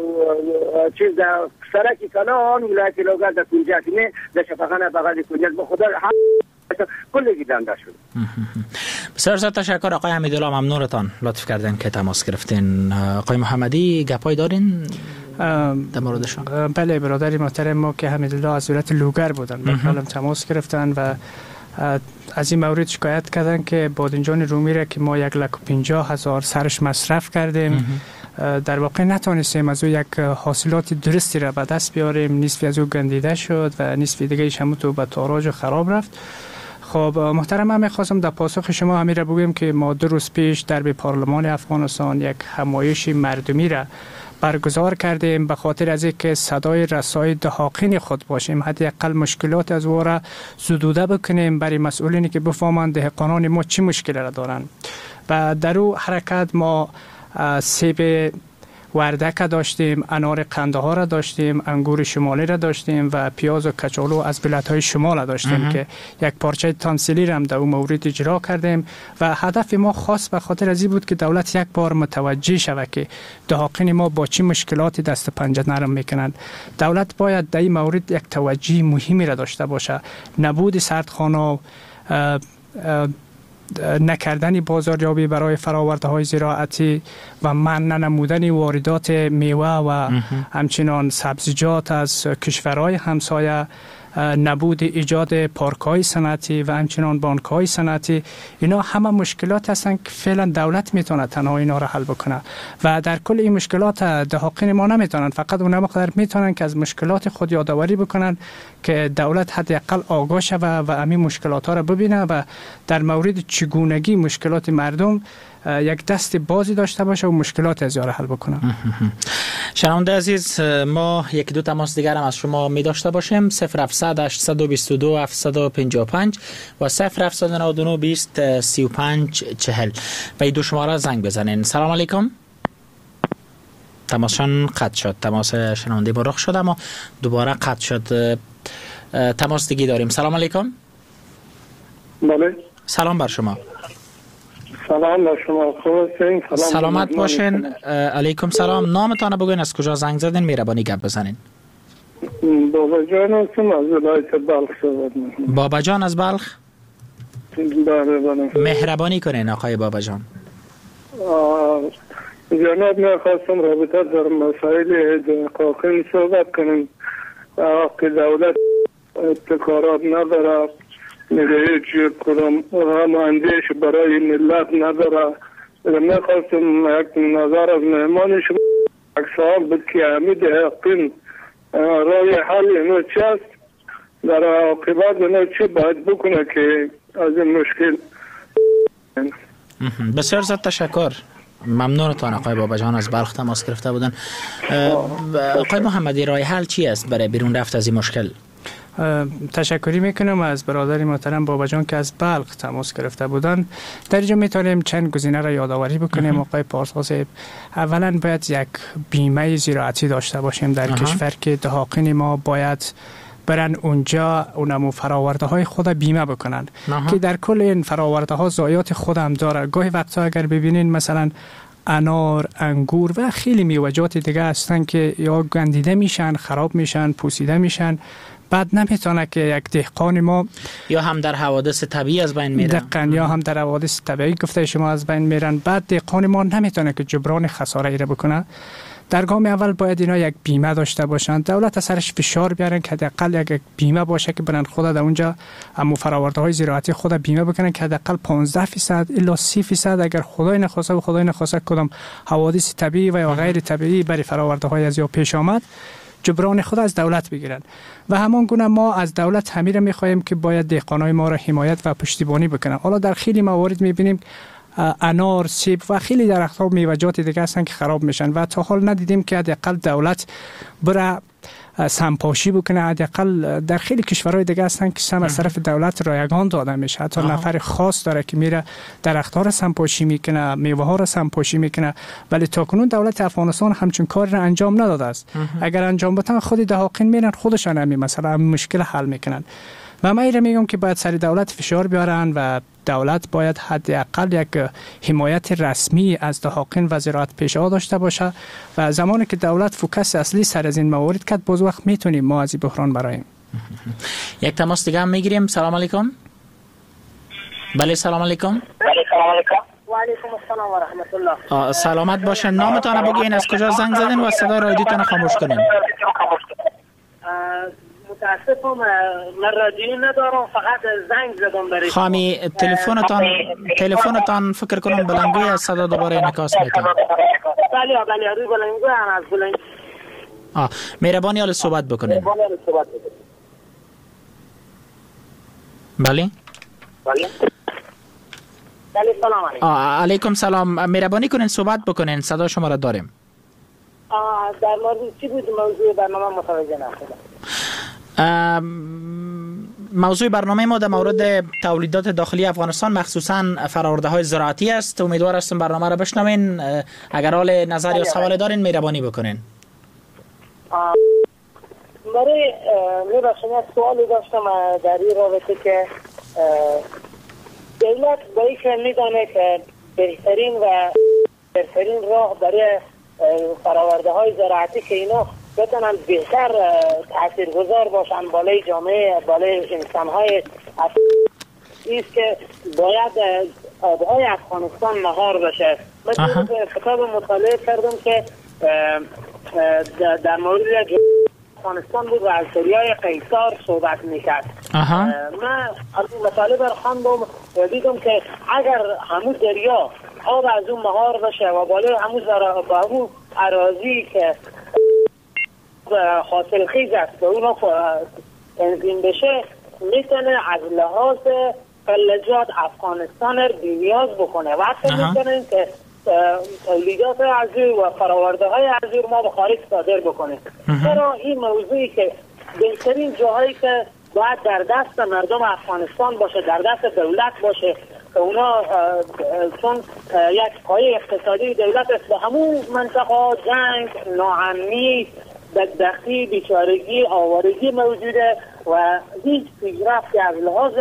چیز در سرکی کلان ولایت لوگر در کنجک نه در شفاخانه بغل کنجک به خدا کلی گیدنده شد. بسیار زیاد تشکر آقای حمیدالله، ممنونتان لطف کردین که تماس گرفتین. آقای محمدی گپای دارین در موردشان؟ بله برادری محترم ما که حمیدالله از ولایت لوگر بودن با حالم تماس گرفتن و از این مورد شکایت کردن که بادنجان رومی را که ما یک لک و پنجاه هزار سرش مصرف کردیم در واقع نتونستیم از او یک حاصلات درستی را به دست بیاریم، نصفی از او گندیده شد و نصفی دیگه ایش هم تو به تاراج و خراب رفت. خب محترم من می‌خواستم در پاسخ شما همین را بگویم که ما دو روز پیش در به پارلمان افغانستان یک همایش مردمی را برگزار کردیم به خاطر از اینکه صدای رسای دهاقین خود باشیم، حداقل مشکلات از او را زدوده بکنیم برای مسئولینی که بفهمند دهقانان ما چی مشکل را دارند. و در او حرکت ما سیب وردک داشتیم، انار قندهار را داشتیم، انگور شمالی را داشتیم و پیاز و کچالو از ولایت‌های شمال را داشتیم که یک پارچه تمثیلی را هم در اون مورد اجرا کردیم و هدف ما خاص به خاطر از این بود که دولت یک بار متوجه شود که دهاقین ما با چه مشکلاتی دست پنجه نرم میکنند. دولت باید در این مورد یک توجه مهمی را داشته باشه. نبود سردخانه، نکردن بازاریابی برای فراورده های زراعتی و منع نمودن واردات میوه و همچنان سبزیجات از کشورهای همسایه، نبود ایجاد پارک‌های صنعتی و همچنان بانک‌های صنعتی، اینا همه مشکلات هستند که فعلا دولت میتونه تنها اینا را حل بکنه و در کل این مشکلات دهاقین ما نمیتونن، فقط اونها مقدار میتونن که از مشکلات خود یادآوری بکنن که دولت حداقل آگاه شوه و همین مشکلات ها را ببینه و در مورد چگونگی مشکلات مردم یک دست بازی داشته باشه و مشکلات از یاره حل بکنه. شنونده عزیز، ما یک دو تماس دیگر هم از شما می داشته باشیم. صفر هفتصد هشتصد و بیست و دو هفتصد و پنجاه و پنج و صفر هفتصد و نود و نه بیست سی و پنج چهل و این دو شماره زنگ بزنین. سلام علیکم. تماسشان قطع شد، تماس شنونده برخ شد اما دوباره قطع شد. تماس دیگه داریم. سلام علیکم. بله. سلام بر شما. سلام بر شما. خوب هستین؟ سلامت باشین. علیکم سلام. نامتان بگوین، از کجا زنگ زدین، مهربانی گپ بزنین. بابا جان هستم از ولایت بلخ صحبت می‌کنم. بابا جان از بلخ؟ بله بله. مهربانی کنین آقای بابا جان. جناب می‌خواستم رابطه در مسائل دهقان صحبت کنیم که دولت ابتکارات نداره، نگهش کنم رماندهش برای ملت نداره. می‌خواستم یک نظر از مهمان شما یک سوال بود که همین دهقان رای حل اینو چی است، در عاقبت اینو چی باید بکنه که از این مشکل. بسیار زیاد تشکر، ممنونتان آقای بابا جان از بلخ تماس گرفته بودن. آقای محمدی، رای حل چی است برای بیرون رفت از این مشکل؟ تشکری میکنم از برادر محترم بابا جان که از بلخ تماس گرفته بودن. در اینجا میتونیم چند گزینه را یادآوری بکنیم. آقای پارسا صاحب، اولا باید یک بیمه زراعتی داشته باشیم در کشور که دهاقین ما باید برن اونجا اونمو فراورده های خود بیمه بکنن که در کل این فراورده ها ضایعات خود هم داره. گاهی وقتا اگر ببینین مثلا انار، انگور و خیلی میوه‌جات دیگه هستن که یا گندیده میشن، خراب میشن، پوسیده میشن، بعد نمیتونه که یک دهقان ما یا هم در حوادث طبیعی از بین میرن. دقیقاً، یا هم در حوادث طبیعی گفته شما از بین میرن. بعد دهقان ما نمیتونه که جبران خساره ایره بکنه. در گام اول باید اینا یک بیمه داشته باشند. دولت از سرش فشار بیارن که حداقل یک بیمه باشه که برن خود در اونجا هم فراورده های زراعتی خود بیمه بکنن که حداقل پانزده درصد الی سی درصد اگر خدای نخواسته و خدای نخواسته کدام حوادث طبیعی و یا غیر طبیعی برای فراورده های از یا پیش آمد، جبران خود از دولت بگیرن. و همان گونه ما از دولت همین را می‌خواهیم که باید دهقانای ما را حمایت و پشتیبانی بکنن. حالا در خیلی موارد می‌بینیم انار، سیب و خیلی درخت‌ها و میوه‌جات دیگه هستن که خراب میشن و تا حال ندیدیم که حداقل دولت بره سمپاشی بکنه. حداقل در خیلی کشورهای دیگه هستن که سم از طرف دولت رایگان داده میشه، حتی آه. نفر خاص داره که میره درخت‌ها را سمپاشی میکنه، میوه‌ها را سمپاشی میکنه، ولی تاکنون دولت افغانستان همچون کار را انجام نداده است. اگر انجام بدن خود دهقان میرن خودشان همین مثلا همین مشکل حل میکنن. و من ایره میگم که باید سر دولت فشار بیارن و دولت باید حداقل یک حمایت رسمی از دهقان و زراعت پیشه ها داشته باشه و زمانی که دولت فوکس اصلی سر از این موارد کرد باز وقت میتونیم ما از این بحران برایم. یک تماس دیگه هم میگیریم. سلام علیکم. بله سلام علیکم. بله سلام علیکم. و علیکم السلام و رحمت الله. سلامت باشین. نامتان بگین، از کجا زنگ زدین و صدای رادیوتون خاموش کنین. متاسفم من رادیو ندارم، فقط زنگ زدم برای خامی تلفنتان تلفنتان فکر کنم بلندگوی از صدا دوباره انعکاس میکنه. بله بله روی بلندگوی هم از بلند. آه مهربانی حال صحبت بکنین. بله بله بله سلام علیکم. آه علیکم سلام. مهربانی کنین صحبت بکنین، صدا شما را داریم. آه در مورد چی بود موضوع برنامه متوجه نشدم. موضوع برنامه ما در مورد تولیدات داخلی افغانستان مخصوصا فراورده های زراعتی است. امیدوار هستم برنامه را بشنوین. اگر حال نظر یا سوال دارین مهربانی بکنین. برای میبخشین یک سوالی داشتم در این رابطه که دولت باید که میدانه که بهترین و بهترین راه برای فراورده های زراعتی که اینا بتونن بهتر تاثیرگذار باشن بالای جامعه، بالای انسان های ایست که باید آبهای افغانستان مهار بشه. من کتاب مطالعه کردم که در مورد افغانستان بود و از دریای قیصر صحبت میکرد. من از این مطالعه برخواندم و دیدم که اگر همون دریا آب از اون مهار بشه و بالای همون همون اراضی که حاصل خیز است به اون تنظیم بشه، میتونه از لحاظ فلجات افغانستان رو بی‌نیاز بکنه و حتی میتونه که تولیدات ازور و فراورده های ازور ما به خارج صادر بکنه. چرا این موضوعی که بهترین جاهایی که باید در دست مردم افغانستان باشه، در دست دولت باشه که اونا چون یک پایه اقتصادی دولت است، به همون منطقه جنگ، ناامنی، بدبختی، بیچارگی، آوارگی موجوده و هیچ پیشرفتی از لحاظ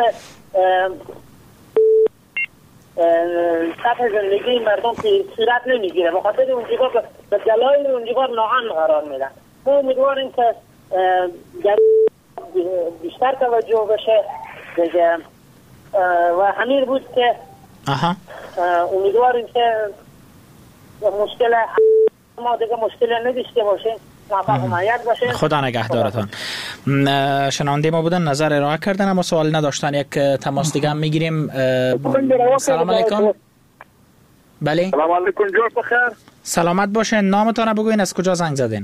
سطح زندگی مردم صورت نمیگیره. به خاطر اونجا به دلایل اونجا ناامن قرار میدن. ما امیدواریم که در بیشتر توجه بشه دیگه و همین بود که امیدواریم که مشکل ما دیگه مشکل نداشته باشه. خدا نگهدارتان. شنونده ما بودن، نظر ارائه کردن اما سوال نداشتن. یک تماس دیگه هم میگیریم. سلام علیکم. بله سلام علیکم، جور بخیر. سلامت باشین. نامتان بگوین، از کجا زنگ زدین؟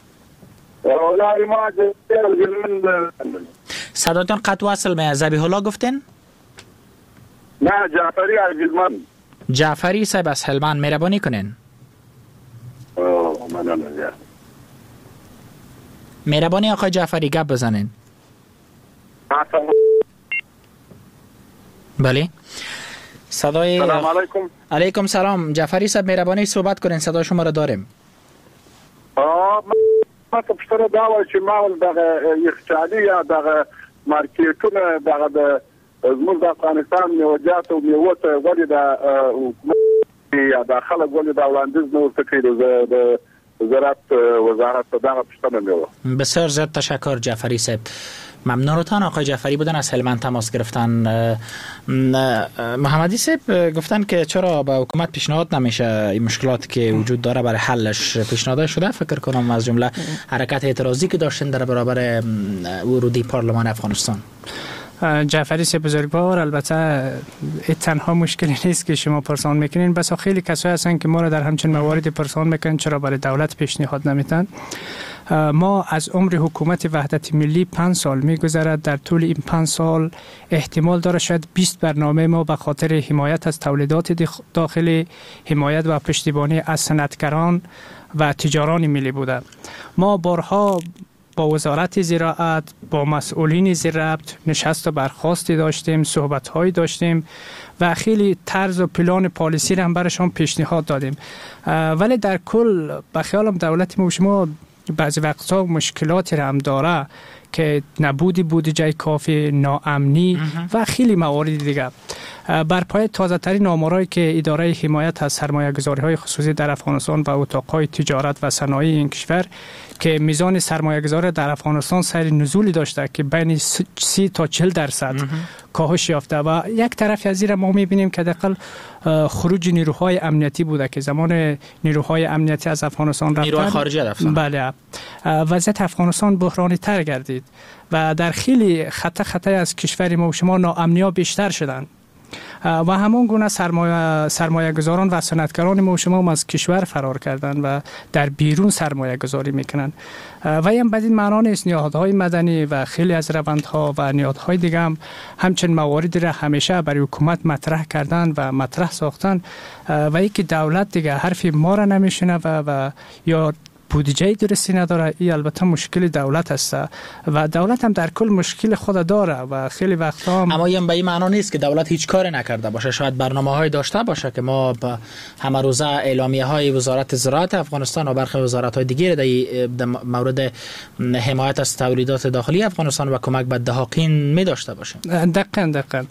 صداتون قطع وصل میاد. ذبیح الله گفتین؟ نه، جعفری از هلمند. جعفری صاحب از هلمند، مهربانی کنین. مهربانی آقای جعفری گپ بزنین. بله صدای سلام علیکم. علیکم سلام. جعفری صاحب مهربانی صحبت کنین، صدای شما را داریم. آه ما ته پښتنه دا وایي چې ما ول دغه یخچالي یا دغه مارکیټونه دغه د زموږ د افغانستان میوجات او میوه ته ولې د داخل گل داولاندیز نو فکر د وزارت وزارت دغه پښتنه میو. بسیار زیاد تشکر جعفری صاحب. ممنونتان. آقای جعفری بودن از هلمند تماس گرفتن. محمدی صاحب گفتن که چرا به حکومت پیشنهاد نمیشه این مشکلاتی که وجود داره برای حلش پیشنهاد شده. فکر کنم از جمله حرکت اعتراضی که داشتن در برابر ورودی پارلمان افغانستان. جعفری سی بزرگوار، البته این تنها مشکلی نیست که شما پرسان میکنین، بس خیلی کسایی هستن که ما را در همچین مواردی پرسان میکنن چرا برای دولت پیشنهاد نمیتن. ما از عمر حکومت وحدت ملی پنج سال میگذرد. در طول این پنج سال احتمال داره شاید بیست برنامه ما به خاطر حمایت از تولیدات داخلی، حمایت و پشتیبانی از صنعتگران و تجاران ملی بوده. ما بارها با وزارت زراعت، با مسئولین زراعت نشست و برخاستی داشتیم، صحبت‌هایی داشتیم و خیلی طرز و پلان پالیسی را هم برشان پیشنهاد دادیم. ولی در کل به خیالم دولت ما شما بعضی وقتا مشکلاتی را هم داره که نبودی بودجه کافی، ناامنی و خیلی موارد دیگه. بر پای تازه ترین آمارایی که اداره حمایت از سرمایه گذاری های خصوصی در افغانستان و اتاقهای تجارت و صنایع این کشور که میزان سرمایه گذاری در افغانستان سیر نزولی داشته که بین سی تا چهل درصد کاهش یافته و یک طرف از این ما میبینیم که دقیقاً خروج نیروهای امنیتی بوده که زمان نیروهای امنیتی از افغانستان رفتن، نیروهای خارجی رفتن، بله، وضعیت افغانستان بحرانی تر گردید و در خیلی خطه خطه از کشور ما و شما ناامنی ها بیشتر شدن و همان گونه سرمایه سرمایه گذاران و صنعتگران ما و شما از کشور فرار کردن و در بیرون سرمایه گذاری میکنن و این بدین معنا نیست نهادهای مدنی و خیلی از روندها و نهادهای دیگه هم همچنین مواردی را همیشه برای حکومت مطرح کردن و مطرح ساختن و اینکه دولت دیگه حرفی ما را نمیشنوه و یا بودجه درستی نداره. این البته مشکل دولت است و دولت هم در کل مشکل خود داره و خیلی وقتا هم اما این به این معنا نیست که دولت هیچ کاری نکرده باشه. شاید برنامه‌های داشته باشه که ما همه روزه اعلامیه‌های وزارت زراعت افغانستان و برخی وزارت‌های دیگر در مورد حمایت از تولیدات داخلی افغانستان و کمک به دهاقین می داشته باشه. دقیقاً دقیقاً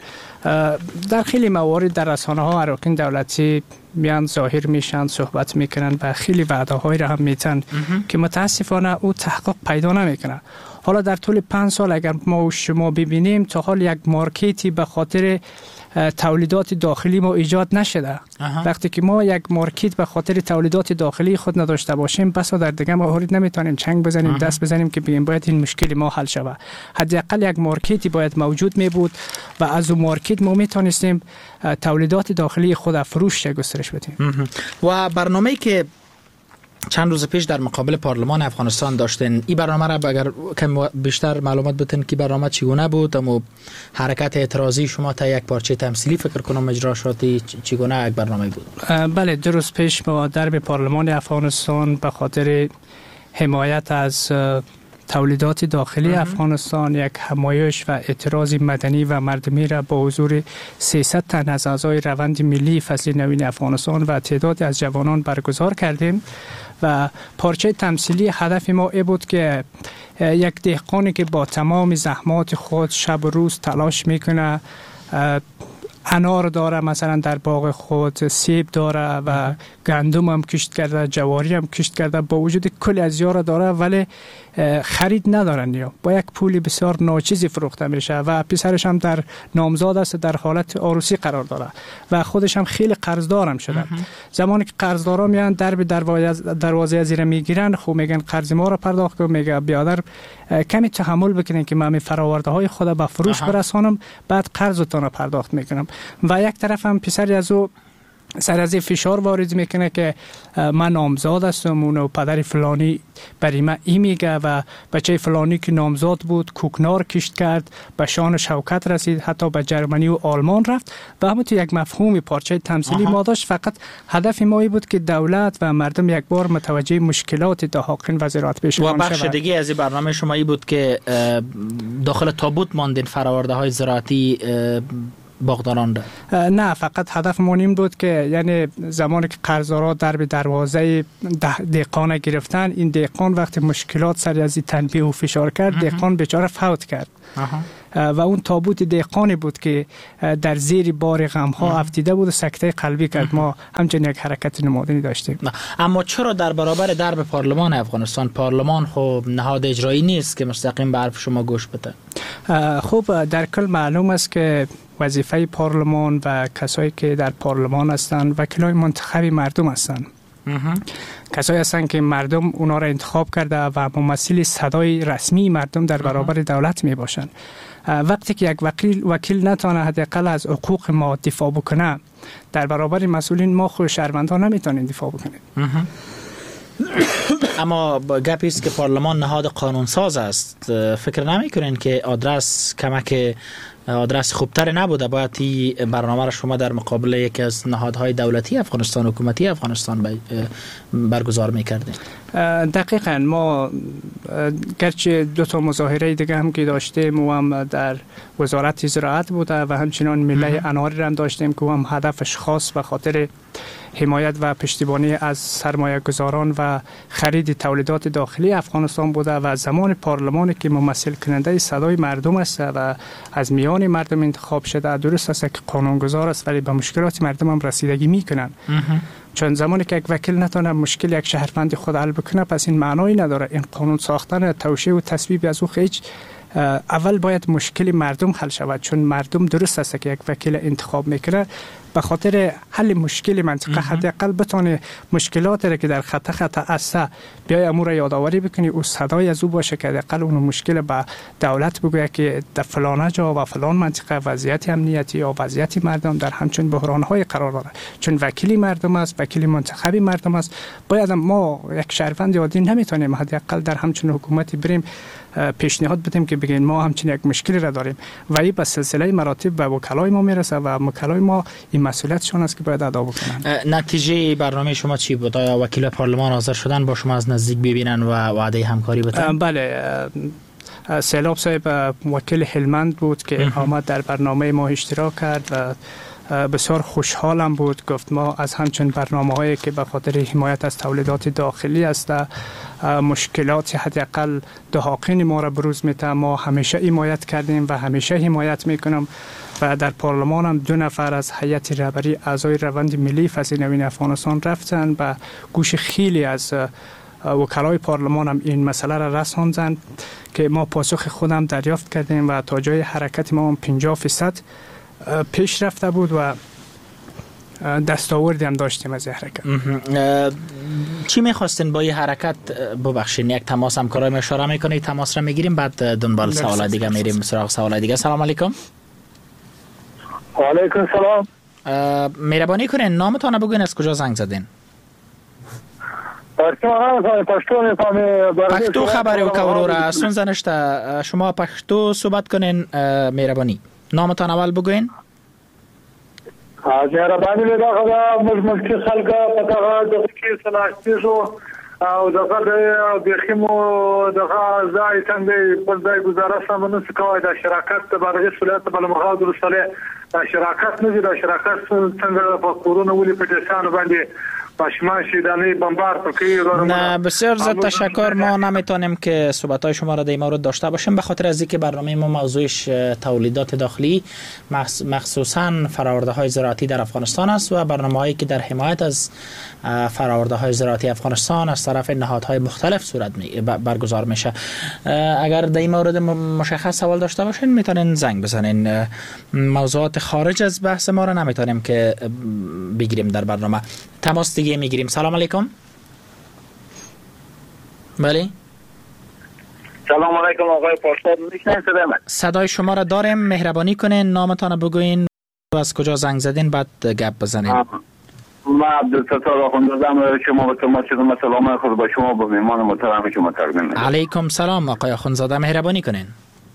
در خیلی موارد در رسانه‌ها اراکین دولتی میان ظاهر میشن، صحبت میکنن و خیلی وعده هایی را هم میتن که متاسفانه او تحقق پیدا نمیکنه. حالا در طول پنج سال اگر ما و شما ببینیم تا حال یک مارکتی به خاطر تولیدات داخلی ما ایجاد نشده. اها. وقتی که ما یک مارکت به خاطر تولیدات داخلی خود نداشته باشیم بس در دیگه موارد نمیتونیم چنگ بزنیم، اها. دست بزنیم که بگیم باید این مشکل ما حل شود. حداقل یک مارکتی باید موجود می بود و از اون مارکت ما میتونستیم تولیدات داخلی خود فروش گسترش بدیم. و برنامه‌ای که چند روز پیش در مقابل پارلمان افغانستان داشتن، این برنامه را اگر کم بیشتر معلومات بتین که برنامه چگونه بود، اما حرکت اعتراضی شما تا یک پارچه تمثیلی فکر کنم اجرا شد، چگونه یک برنامه بود؟ بله، دو روز پیش ما در پارلمان افغانستان به خاطر حمایت از تولیدات داخلی افغانستان یک همایش و اعتراض مدنی و مردمی را با حضور سیصد تن از اعضای روند ملی فصل نوین افغانستان و تعدادی از جوانان برگزار کردیم و پارچه تمثیلی هدف ما ای بود که یک دهقانی که با تمام زحمات خود شب و روز تلاش میکنه، انار داره مثلا در باغ خود، سیب داره و گندم هم کشت کرده، جواری هم کشت کرده، با وجود کلی ازیار داره ولی خرید ندارن یا با یک پولی بسیار ناچیزی فروخته میشه و پسرش هم در نامزاد است، در حالت عروسی قرار داره و خودش هم خیلی قرضدار هم شده. زمانی که قرضدارا میان درب دروازه از زیر میگیرن، خب میگن قرض ما رو پرداخت کن، میگه بیادر کمی تحمل بکنین که من فراورده های خود به فروش برسانم بعد قرضتون رو پرداخت میکنم. و یک طرف هم پسری از او سر از فشار وارد میکنه که من نامزاد هستم و پدر فلانی برای من ای میگه و بچه فلانی که نامزاد بود کوکنار کشت کرد، به شان شوکت رسید، حتی به جرمنی و آلمان رفت و همون تو یک مفهومی پارچه تمثیلی ما داشت. فقط هدف ما بود که دولت و مردم یک بار متوجه مشکلات دهاقین و زراعت پیشگان شود. و بخش دیگه از این برنامه شما ای بود که داخل تابوت ماندین فراورده های زراعتی باغداران را؟ نه، فقط هدف ما این بود که یعنی زمانی که قرضدارا در به دروازه دهقان گرفتن، این دهقان وقتی مشکلات سر از تنبیه و فشار کرد، دهقان بیچاره فوت کرد. آها. و اون تابوت دهقانی بود که در زیر بار غم ها افتیده بود و سکته قلبی کرد. ما همچنین یک حرکت نمادینی داشتیم. اما چرا در برابر درب پارلمان افغانستان، پارلمان خب نهاد اجرایی نیست که مستقیم به حرف شما گوش بده؟ خب در کل معلوم است که وظیفه پارلمان و کسایی که در پارلمان هستند وکیلای منتخبی مردم هستند. کسایی هستند که مردم اونا را انتخاب کرده و ممثل صدای رسمی مردم در برابر دولت می باشند. وقتی که یک وکیل وکیل نتونه حداقل از حقوق ما دفاع بکنه، در برابر مسئولین ما خود شهروندان نمیتونیم دفاع بکنیم. اما گپی است که پارلمان نهاد قانونساز است، فکر نمیکنین که آدرس کمک آدرس خوبتر نبوده؟ باید این برنامه را شما در مقابل یکی از نهادهای دولتی افغانستان، حکومتی افغانستان برگزار میکردیم. دقیقاً ما گرچه دو تا مظاهره دیگه هم که داشتیم و هم در وزارت زراعت بوده و همچنان مله اناری را هم داشتیم که هم هدفش خاص و خاطر حمایت و پشتیبانی از سرمایه گذاران و خرید تولیدات داخلی افغانستان بوده و زمان پارلمانی که ممثل کننده صدای مردم است و از میان مردم انتخاب شده، درست است که قانونگذار است ولی به مشکلات مردم هم رسیدگی میکنن. چون زمانی که یک وکیل نتونه مشکل یک شهروند خود حل بکنه، پس این معنایی نداره. این قانون ساختن، توشیح و تصویب از او هیچ، اول باید مشکل مردم حل شود، چون مردم درست است که یک وکیل انتخاب میکنه به خاطر حل مشکل منطقه حداقل بتونه مشکلات را که در خط خط است بیای امور یادآوری بکنی، او صدای از او باشه که حداقل اون مشکل به دولت بگوید که در فلان جا و فلان منطقه وضعیت امنیتی یا وضعیت مردم در همچون بحران‌های قرار داره. چون وکیلی مردم است، وکیلی منتخبی مردم است. باید ما یک شهروند عادی نمیتونیم حداقل در همچون حکومتی بریم پیشنهاد بدیم که بگین ما همچین یک مشکلی را داریم و این به سلسله مراتب به وکلای ما میرسه و وکلای ما این مسئولیتشون است که باید ادا بکنن. نتیجه برنامه شما چی بود؟ آیا وکیل پارلمان حاضر شدن با شما از نزدیک ببینن و وعده همکاری بدن؟ بله، سیلاب صاحب وکیل هلمند بود که آمد در برنامه ما اشتراک کرد و بسیار خوشحالم بود. گفت ما از همچون برنامه هایی که به خاطر حمایت از تولیدات داخلی است، مشکلات حداقل دهاقین ما را بروز میته، ما همیشه حمایت کردیم و همیشه حمایت میکنم. و در پارلمان هم دو نفر از هیئت رهبری اعضای روند ملی فصل نوین افغانستان رفتن و گوش خیلی از وکلای پارلمان هم این مسئله را رساندند که ما پاسخ خودم دریافت کردیم و تا جای حرکت ما هم پنجاه فیصد پیش رفته بود و دستاوردی هم داشتیم از حرکت. چی میخواستین با این حرکت؟ ببخشین یک تماس همکارای ما اشاره میکنه، تماس را میگیریم بعد دنبال سوال دیگه میریم سراغ سوال دیگه. سلام علیکم. و علیکم سلام. مهربانی کنین نامتان بگوین، از کجا زنگ زدین؟ پښتو خبرې وکړو ستونزه نشته، شما پښتو صحبت کنین. مهربانی نامتان اول بگوین. مهربانی له دغه موږ مخکې خلک په دغه د کې سلاشتي شو او دغه د بخیمو دغه ځای څنګه په ځای گزارش سمونه کوي د شراکت د بارغ سولات په مخاطر سره شراکت نه دي، د شراکت څنګه په کورونه ولې په دسان باندې نه بسیار زیاد تشکر. ما نمیتونیم که صحبت‌های شما را در این مورد داشته باشیم به خاطر از اینکه برنامه ما موضوعش تولیدات داخلی مخصوصاً فرآورده‌های زراعتی در افغانستان است و برنامه‌هایی که در حمایت از فرآورده‌های زراعتی افغانستان از طرف نهادهای مختلف صورت برگزار میشه. اگر در این مورد مشخص سوال داشته باشین میتونین زنگ بزنین. موضوعات خارج از بحث ما را نمیتونیم که بگیریم در برنامه. تماس دیگه میگیریم. سلام علیکم. بله سلام علیکم آقای پاسدار، میشنید صدای من؟ صدای شما را داریم. مهربانی کنین نامتان بگوین و از کجا زنگ زدین بعد گپ بزنین. ما عبدالستار آخوندزاده، شما به تماس شدم. سلام خود با شما با میمان محترم شما تقدیم میکنم. علیکم سلام آقای آخوندزاده، مهربانی کنین.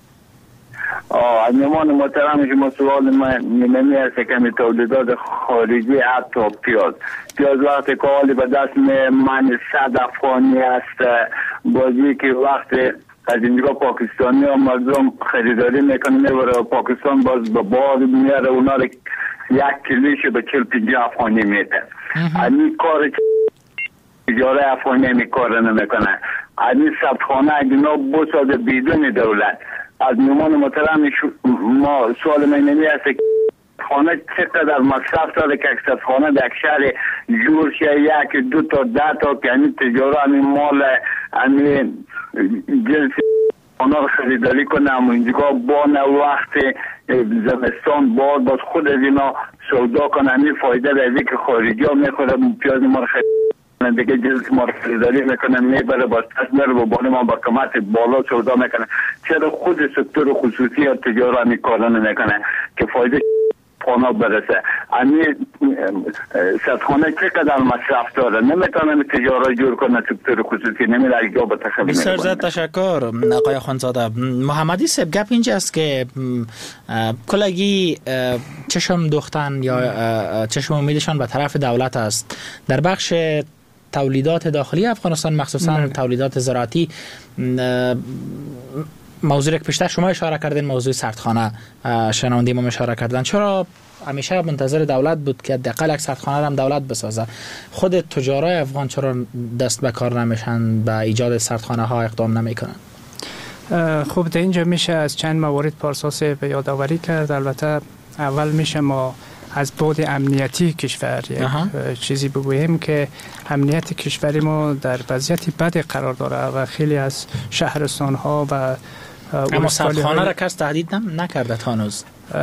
از میمان محترم شما سوال من نمی است که تولیدات خارجی حتی پیاز پیاز وقتی کالی به دست من صد افغانی است، بازی که وقت از اینجا پاکستانی ها مردم خریداری میکنه میبره پاکستان باز به بار میاره اونا رو یک کلیش به چل پنجاه افغانی میده. این کار تجاره افغانی میکاره نمیکنه. این ثبتخانه اینا بسازه بدون دولت. از میمان محترم ما سوال من هست خانه چقدر مصرف داره که اکثر خانه در شهر جور شه یک دو تا ده تا که همین تجاره همین مال همین جنس خانه رو خریداری کنه اما اینجا با نه وقت زمستان باد باز خود از اینا سودا کنه همین فایده در که خارجی ها میخوره پیاز ما رو خریداری دیگه جنس ما رو خریداری میکنه میبره باز پس میره با بانه ما با قیمت بالا سودا میکنه. چرا خود سکتور خصوصی یا تجاره همین کارا نمیکنه که فایده خانه برسه؟ امی سطحانه چقدر مصرف داره نمیتونه تجاره جور کنه سکتور خصوصی نمیره اگه به تخبی بسیار زیاد تشکر آقای خانزاده. محمدی صاحب گپ اینجا است که کلگی چشم دوختن یا چشم امیدشان به طرف دولت است در بخش تولیدات داخلی افغانستان مخصوصا تولیدات زراعتی. موضوعی که پیشتر شما اشاره کردین موضوع سردخانه شنونده ما اشاره کردن چرا همیشه منتظر دولت بود که حداقل یک سردخانه هم دولت بسازه؟ خود تجارای افغان چرا دست به کار نمیشن به ایجاد سردخانه ها اقدام نمیکنن؟ خب در اینجا میشه از چند موارد پارساس به یادآوری کرد. البته اول میشه ما از بعد امنیتی کشور یک چیزی بگوییم که امنیت کشوری ما در وضعیت بدی قرار داره و خیلی از شهرستان ها و اما سردخانه را کس تهدید نکرده تا هنوز.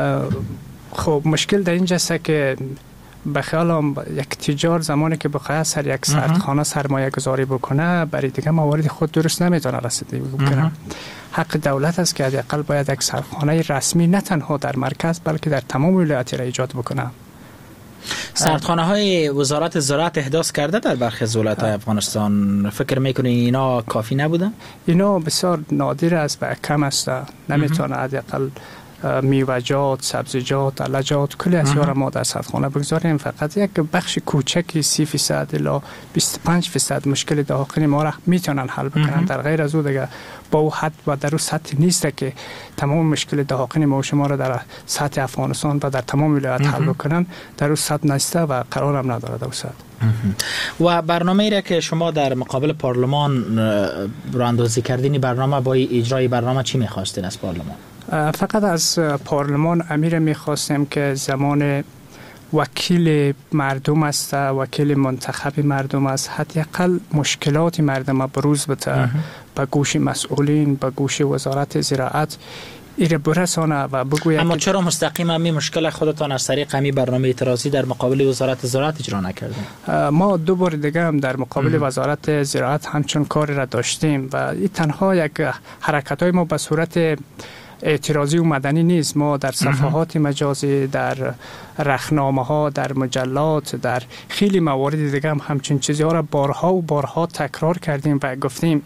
خب مشکل در اینجاست که به خیالم یک تجار زمانی که بخواه سر یک سردخانه سرمایه گذاری بکنه برای دیگه موارد خود درست نمیتونه رسیدگی بکنه. حق دولت است که حداقل باید یک سردخانه رسمی نه تنها در مرکز بلکه در تمام ولایات را ایجاد بکنه. سردخانه های وزارت زراعت احداث کرده در برخی از ولایات افغانستان. فکر میکنین اینا کافی نبوده؟ اینا بسیار نادر است و کم است. نمیتونه حداقل میوه‌جات، سبزیجات، علجات کلی از یارا ما در سردخانه بگذاریم. فقط یک بخش کوچکی سی فیصد الی بیست و پنج فیصد مشکل داخلی ما را میتونن حل بکنن. در غیر از او دیگه با او حد و در او سطح نیست که تمام مشکل داخلی ما و شما را در سطح افغانستان و در تمام ولایات حل بکنن. در او سطح نیست و قرار هم نداره در او سطح. و برنامه را که شما در مقابل پارلمان راندازی کردین برنامه با اجرای برنامه چی می‌خواستین از پارلمان؟ فقط از پارلمان امیر میخواستیم که زمان وکیل مردم است، وکیل منتخب مردم است، حداقل مشکلات مردم بروز بده به گوش مسئولین، به گوش وزارت زراعت ایره برسانه و بگوید. اما چرا مستقیم همی مشکل خودتان از طریق همی برنامه اعتراضی در مقابل وزارت زراعت اجرا نکردیم؟ ما دو بار دیگه هم در مقابل وزارت زراعت همچون کاری را داشتیم و این تنها یک حرکت های ما به صورت اعتراضی و مدنی نیست. ما در صفحات مجازی، در رخنامه ها، در مجلات، در خیلی موارد دیگه هم همچین چیزی ها را بارها و بارها تکرار کردیم و گفتیم.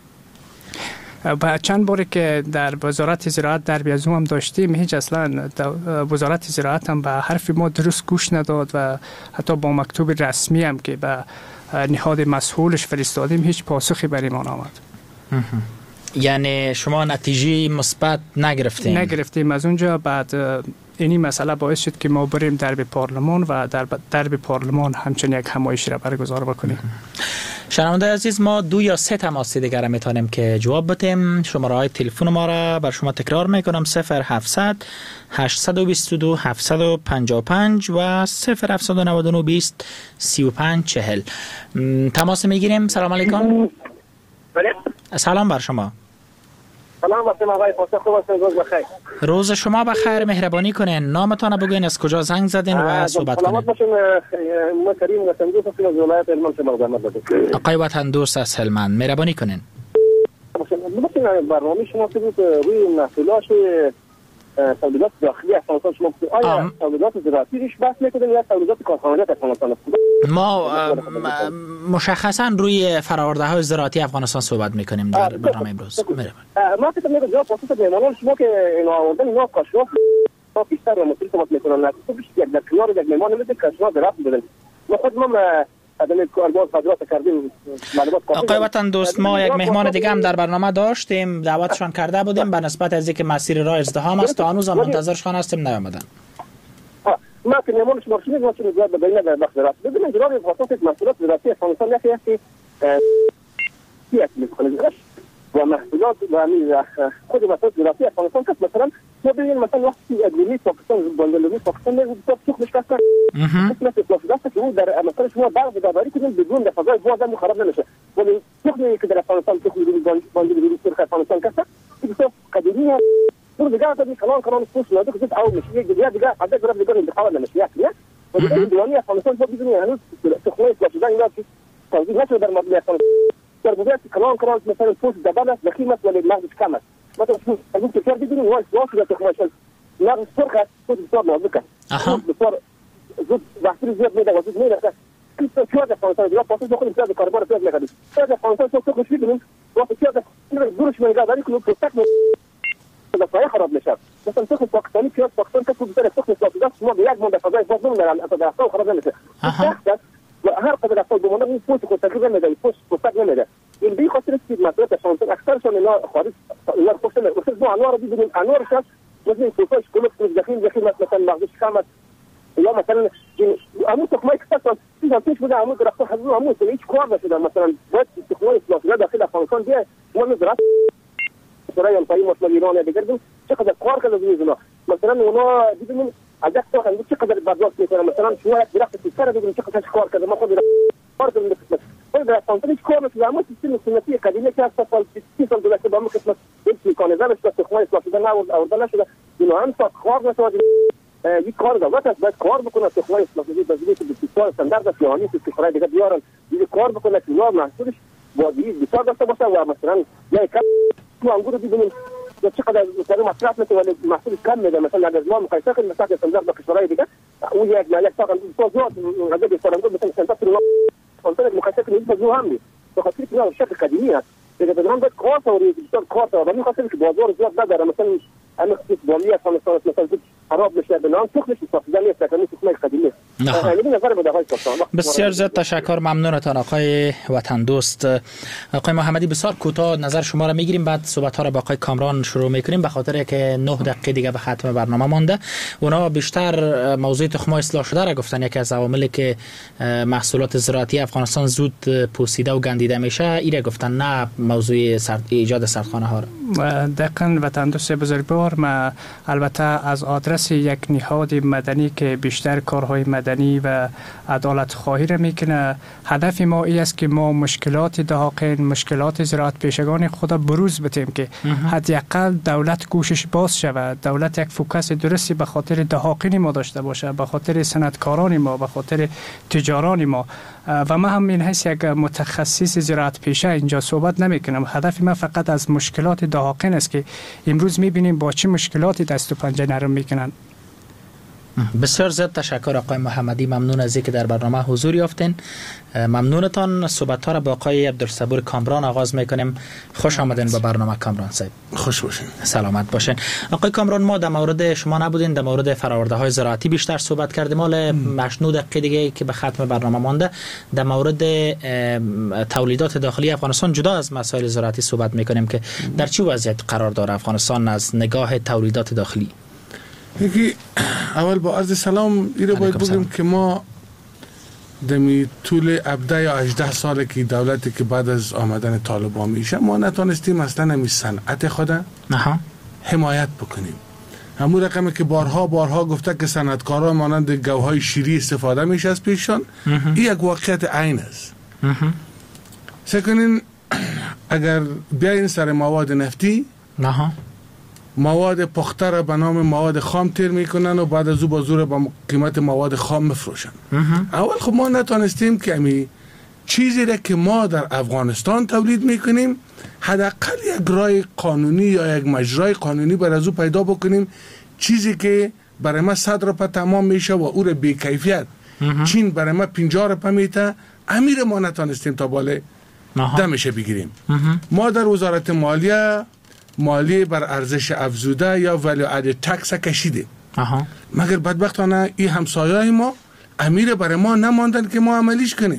و چند باری که در وزارت زراعت در بیازوم هم داشتیم هیچ اصلا وزارت زراعت هم به حرف ما درست گوش نداد و حتی با مکتوب رسمی هم که به نهاد مسئولش فرستادیم هیچ پاسخی برای ما نامد. یعنی شما نتیجه مثبت نگرفتیم؟ نگرفتیم. از اونجا بعد اینی مسئله باعث شد که ما بریم درب پارلمان و در درب پارلمان همچنین یک همایشی را برگزار بکنیم. شنونده عزیز ما دو یا سه تماس دیگر را میتونیم که جواب بدیم. شماره های تلفن ما را بر شما تکرار میکنم: صفر هفتصد هشتصد و بیست و دو هفتصد و پنجاه و پنج و صفر هفتصد و نود و نه بیست سی و پنج چهل. تماس میگیریم. سلام علیکم. سلام بر شما. سلام بر آقای پاسخ خوب است. روز بخیر. روز شما بخیر. مهربانی کنین نامتان بگوین، از کجا زنگ زدین و صحبت کنین. سلامت باشین. ما کریم وطن دوست هستیم از ولایت هلمند شما زحمت بدید. آقای وطن دوست از هلمند مهربانی کنین. ببینید برنامه شما که بود روی محصولات تولیدات داخلی افغانستان شما بود. آیا تولیدات زراعتی ریش بحث میکنید یا تولیدات کارخانجات افغانستان است؟ ما مشخصا روی فراورده های زراعتی افغانستان صحبت میکنیم در برنامه امروز. ما که میگم جواب پاسخ میمانان شما که اینا آوردن اینا کاشف ما بیشتر مسئول صحبت میکنن. نه تو بیشتر یک در کنار یک میمان نمیده کاشف درست بدن. ما خود ما ادامه کار باز حضرات کردیم معلومات آقای وطن دوست، ما یک مهمان دیگه هم در برنامه داشتیم، دعوتشان کرده بودیم، به نسبت از اینکه مسیر راه ازدحام است تا هنوز منتظرشان هستیم نیامدن. ما که نمونش ماشین ما چون زیاد بین در وقت رات ببینید جناب واسط مسئولات ذاتی افغانستان نفی است که سیاست میکنه و محصولات و خود مسئولات ذاتی افغانستان که مثلا ما ببینیم مثلا وقتی ادمی پاکستان بندلوی پاکستان میگه تو خوش کاسته مثل پاکستان که در مثلا شما بعض داوری کنید بدون در فضای باز هم خراب نمیشه ولی تخمی که در افغانستان تخمی بندلوی سرخ افغانستان کاسته که قدیمی دور دیگه تا کلان کلان پوش لاده که او میشه دیگه دیگه حدا گرفت دیگه انتخاب نمیشه یا ولی دیوانی افغانستان خود بدون هنوز تخمی پاکستان اینا که توضیح نشده در مبلغ افغانستان در بودن کلان کلان مثلا پوش دبل است قیمت ولی مغز کم است مثلا اگه تو کردی ببین وای واش در تخمش مغز سرخ است خود بسیار نازک است بسیار زود وقتی زیاد میده و زود میده که تو چه افغانستان دیگه پاسش بخوریم که کاربار پیاز نکردیم چه افغانستان تو خوش ببینیم وقتی که دورش میگه داری که پروتک دفاعی خراب میشه مثلا تو پاکستانی پیاز پاکستان که تو بسیار سخت پاکستان شما به یک مونده فضای باز نمیدن اصلا خراب نمیشه سخت است و هر قدر افضل بمونه این پوست خود تغییر نمیده پوست پروتک نمیده این به خاطر است که مسئله افغانستان اکثرشون اینا خارج اینا خوشن واسه دو انوار دیدیم انوار شد مثلا فوتوش کلوب داخل داخل مثلا مغزش کم یا مثلا امو تخمای کسان چیزا پیش بوده امو درخت حضور امو هیچ کار نشده مثلا باید تخمای اصلاح داخل افغانستان بیه ما درست برای انتهای مثلا ایران یا دیگر دیم چقدر کار کرده بیزنا مثلا اونا دیدیم از یک تا خندی چقدر برداشت میکنه مثلا شما یک درخت سیسر دیدیم چقدر کار کرده ما خود کار کردیم خود در افغانستان هیچ کار نشده اما سیستم سنتی قدیمی که هست سال سی سال گذشته با ما قسمت هیچ میکانیزم است تخمای اصلاح شده نه آورده نشده اینا هم تا کار نشده یک کار دولت است باید کار بکنه تخمای اصلاح شده بزرگی که بسیار استاندارد است جهانی است که کارهای دیگه بیارن دیگه کار بکنه که اونا محصولش وادی بسیار داشته باشه و مثلا یک تو انگور دیدیم چقدر مثلا مصرف میشه ولی محصول کم میده مثلا اگر ما مقایسه کنیم مثلا استاندارد با کشورهای دیگه اون یک مالک تا تو زیاد عدد فرنگو مثلا استاندارد رو اون مقایسه کنیم با هم نیست به خاطر که اون شکل قدیمی است دیگه بدون باید کار و ریزیستان کار و به خاطر که بازار زیاد نداره مثلا اما خصوص بالی افغانستان مثلا خراب بشه به نام سوخت نشه ساختن است که تخمای قدیمی بسیار زیاد تشکر ممنونتان آقای وطن دوست. آقای محمدی بسیار کوتاه نظر شما را میگیریم بعد صحبت ها را با آقای کامران شروع میکنیم به خاطر که نه دقیقه دیگه به ختم برنامه مانده. اونا بیشتر موضوع تخمای اصلاح شده را گفتن یکی از عواملی که محصولات زراعتی افغانستان زود پوسیده و گندیده میشه ایره گفتن نه موضوع سرد ایجاد سردخانه ها را. دقیقاً وطن دوست بزرگوار ما البته از آدرس یک نهاد مدنی که بیشتر کارهای مدنی و عدالت خواهی را میکنه هدف ما ای است که ما مشکلات دهاقین مشکلات زراعت پیشگان خود بروز بتیم که حداقل دولت کوشش باز شود دولت یک فوکس درستی به خاطر دهاقین ما داشته باشه به خاطر صنعتکاران ما به خاطر تجاران ما و ما هم این حیث یک متخصص زراعت پیشه اینجا صحبت نمی کنم هدف ما فقط از مشکلات دهاقین است که امروز میبینیم با چه مشکلاتی دست و پنجه نرم میکنن. بسیار زیاد تشکر آقای محمدی ممنون از اینکه در برنامه حضور یافتین ممنونتان. صحبت ها را با آقای عبدالصبور کامران آغاز میکنیم. خوش آمدین با برنامه کامران صاحب. خوش باشین. سلامت باشین. آقای کامران ما در مورد شما نبودین در مورد فراورده های زراعتی بیشتر صحبت کردیم حالا مشنود دقیقه دیگه که به ختم برنامه مانده در مورد تولیدات داخلی افغانستان جدا از مسائل زراعتی صحبت میکنیم که در چه وضعیت قرار داره افغانستان از نگاه تولیدات داخلی. یکی اول با عرض سلام ایره باید بگیم که ما دمی طول هفده یا هجده ساله که دولتی که بعد از آمدن طالبان میشه ما نتونستیم اصلا همی صنعت خود حمایت بکنیم. همون رقمی که بارها بارها گفته که صنعتکاران مانند گوهای شیری استفاده میشه از پیششان این یک واقعیت عین است. سکنین اگر بیاین سر مواد نفتی نه مواد پخته را به نام مواد خام تیر میکنن و بعد از او با زور با قیمت مواد خام مفروشن. اول خب ما نتونستیم که امی چیزی را که ما در افغانستان تولید میکنیم حداقل یک راه قانونی یا یک مجرای قانونی بر از او پیدا بکنیم چیزی که برای ما صد روپه تمام میشه و او را بی کیفیت چین برای ما پنجاه روپه میته امیر ما نتونستیم تا بالا دمشه بگیریم. ما در وزارت مالیه مالی بر ارزش افزوده یا ولی اد تکس کشیدیم مگر بدبختانه این همسایه‌های ما امیر برای ما نماندن که ما عملیش کنیم.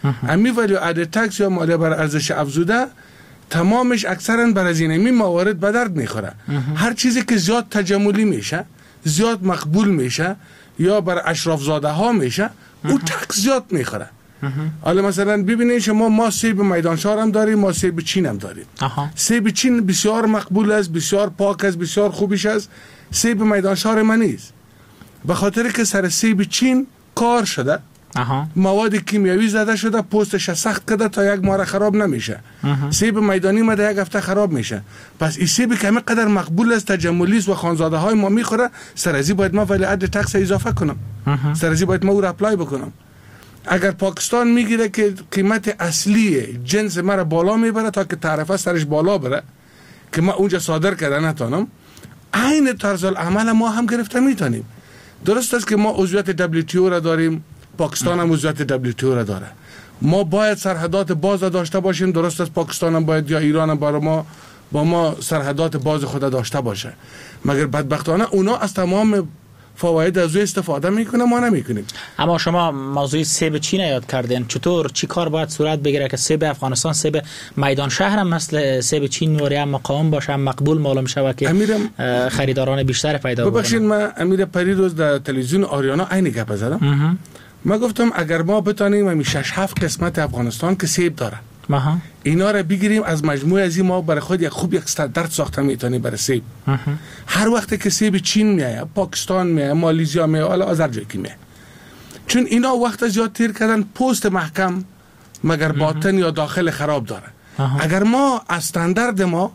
امی ولی اد تکس یا مالیه بر ارزش افزوده تمامش اکثرا بر از این موارد به درد میخوره. هر چیزی که زیاد تجملی میشه، زیاد مقبول میشه یا بر اشراف زاده ها میشه، او تکس زیاد میخوره. حالا مثلا ببینید شما ما سیب میدانشار هم داریم، ما سیب چین هم داریم. سیب چین بسیار مقبول است، بسیار پاک است، بسیار خوبیش است. سیب میدانشار من نیست، به خاطر که سر سیب چین کار شده، مواد کیمیاوی زده شده، پوستش سخت کرده تا یک ماه خراب نمیشه. سیب میدانی ما در یک هفته خراب میشه. پس این سیب که قدر مقبول است، تجملی است و خانزاده های ما میخوره، سر ازی باید ما ولی عد تکس اضافه کنم، سر ازی باید ما او را اپلای بکنم. اگر پاکستان میگیره که قیمت اصلی جنس مرا بالا میبره تا که تعرفه سرش بالا بره که ما اونجا صادر کرده نتانم، عین طرز العمل ما هم گرفته میتونیم. درست است که ما عضویت دبلیو تی او را داریم، پاکستان هم عضویت دبلیو تی او را داره. ما باید سرحدات باز داشته باشیم. درست است پاکستان هم باید یا ایران هم برای ما با ما سرحدات باز خود داشته باشه، مگر بدبختانه اونا از تمام فواید از او استفاده میکنه، ما نمیکنیم. اما شما موضوع سیب چین یاد کردین، چطور چی کار باید صورت بگیره که سیب افغانستان، سیب میدان شهر هم مثل سیب چین نوری هم مقام باشه، هم مقبول معلوم شوه که خریداران بیشتر پیدا بکنه؟ ببخشید من امیر پریروز در تلویزیون آریانا عین گپ زدم. ما گفتم اگر ما بتانیم همین شش هفت قسمت افغانستان که سیب داره ماها. اینا را بگیریم از مجموعه از این ما برای خود یک خوب یک استاندارد ساخته میتونیم برای سیب. هر وقت که سیب چین میایه، پاکستان میایه، مالزیا میایه، حالا از هر جایی که میایه، چون اینا وقت زیاد تیر کردن پوست محکم مگر باطن یا داخل خراب داره. اگر ما استاندارد ما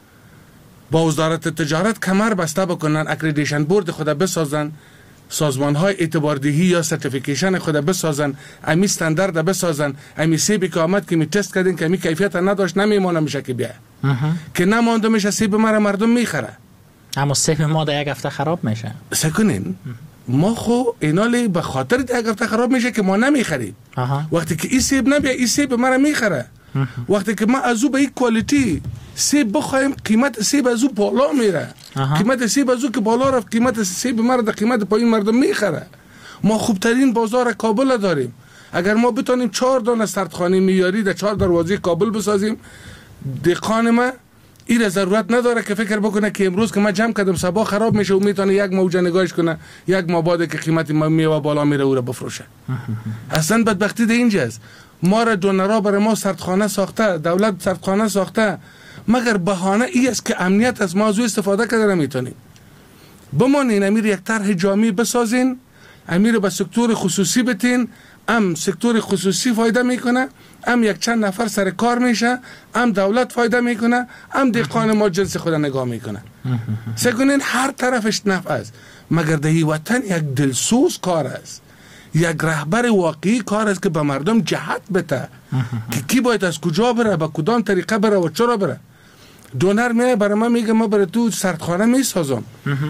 با وزارت تجارت کمر بسته بکنن، اکریدیشن بورد خود بسازن، سازمان های اعتباردهی یا سرتیفیکیشن خود بسازن، امی استاندارد بسازن، امی سیبی که آمد که می تست کردین که امی کیفیت نداشت نمیمونه میشه که بیه که نمانده میشه سیب مرا مردم میخره، اما سیب ما در یک هفته خراب میشه. سکنین ما خو اینالی به خاطر در یک هفته خراب میشه که ما نمیخریم. وقتی که این سیب نبیه این سیب مرا میخره. وقتی که ما از او به این کوالیتی سیب بخوایم، قیمت سیب از او بالا میره. قیمت سیب از او که بالا رفت، قیمت سیب مرا در قیمت پایین مردم میخره. ما خوبترین بازار کابل داریم. اگر ما بتونیم چهار دانه سردخانه معیاری در چهار دروازه کابل بسازیم، دهقان ما این ضرورت نداره که فکر بکنه که امروز که ما جمع کردم صبح خراب میشه و میتونه یک موجه نگاهش کنه، یک ماه بعد که قیمت میوه بالا میره او را بفروشه. اصلا بدبختی ده اینجاست. ما را دونرا برای ما سردخانه ساخته، دولت سردخانه ساخته، مگر بهانه ای است که امنیت از موضوع استفاده کرده نمیتونیم. بمانین امیر یک طرح جامعی بسازین، امیر به سکتور خصوصی بتین، ام سکتور خصوصی فایده میکنه، ام یک چند نفر سر کار میشه، ام دولت فایده میکنه، ام دهقان ما جنس خود نگاه میکنه. سکنین هر طرفش نفع است، مگر دهی وطن یک دلسوز کار است، یک رهبر واقعی کار است که به مردم جهت بده که کی باید از کجا بره، با کدام طریقه بره و چرا بره. دونر میه برای ما میگه ما برای تو سردخانه میسازم،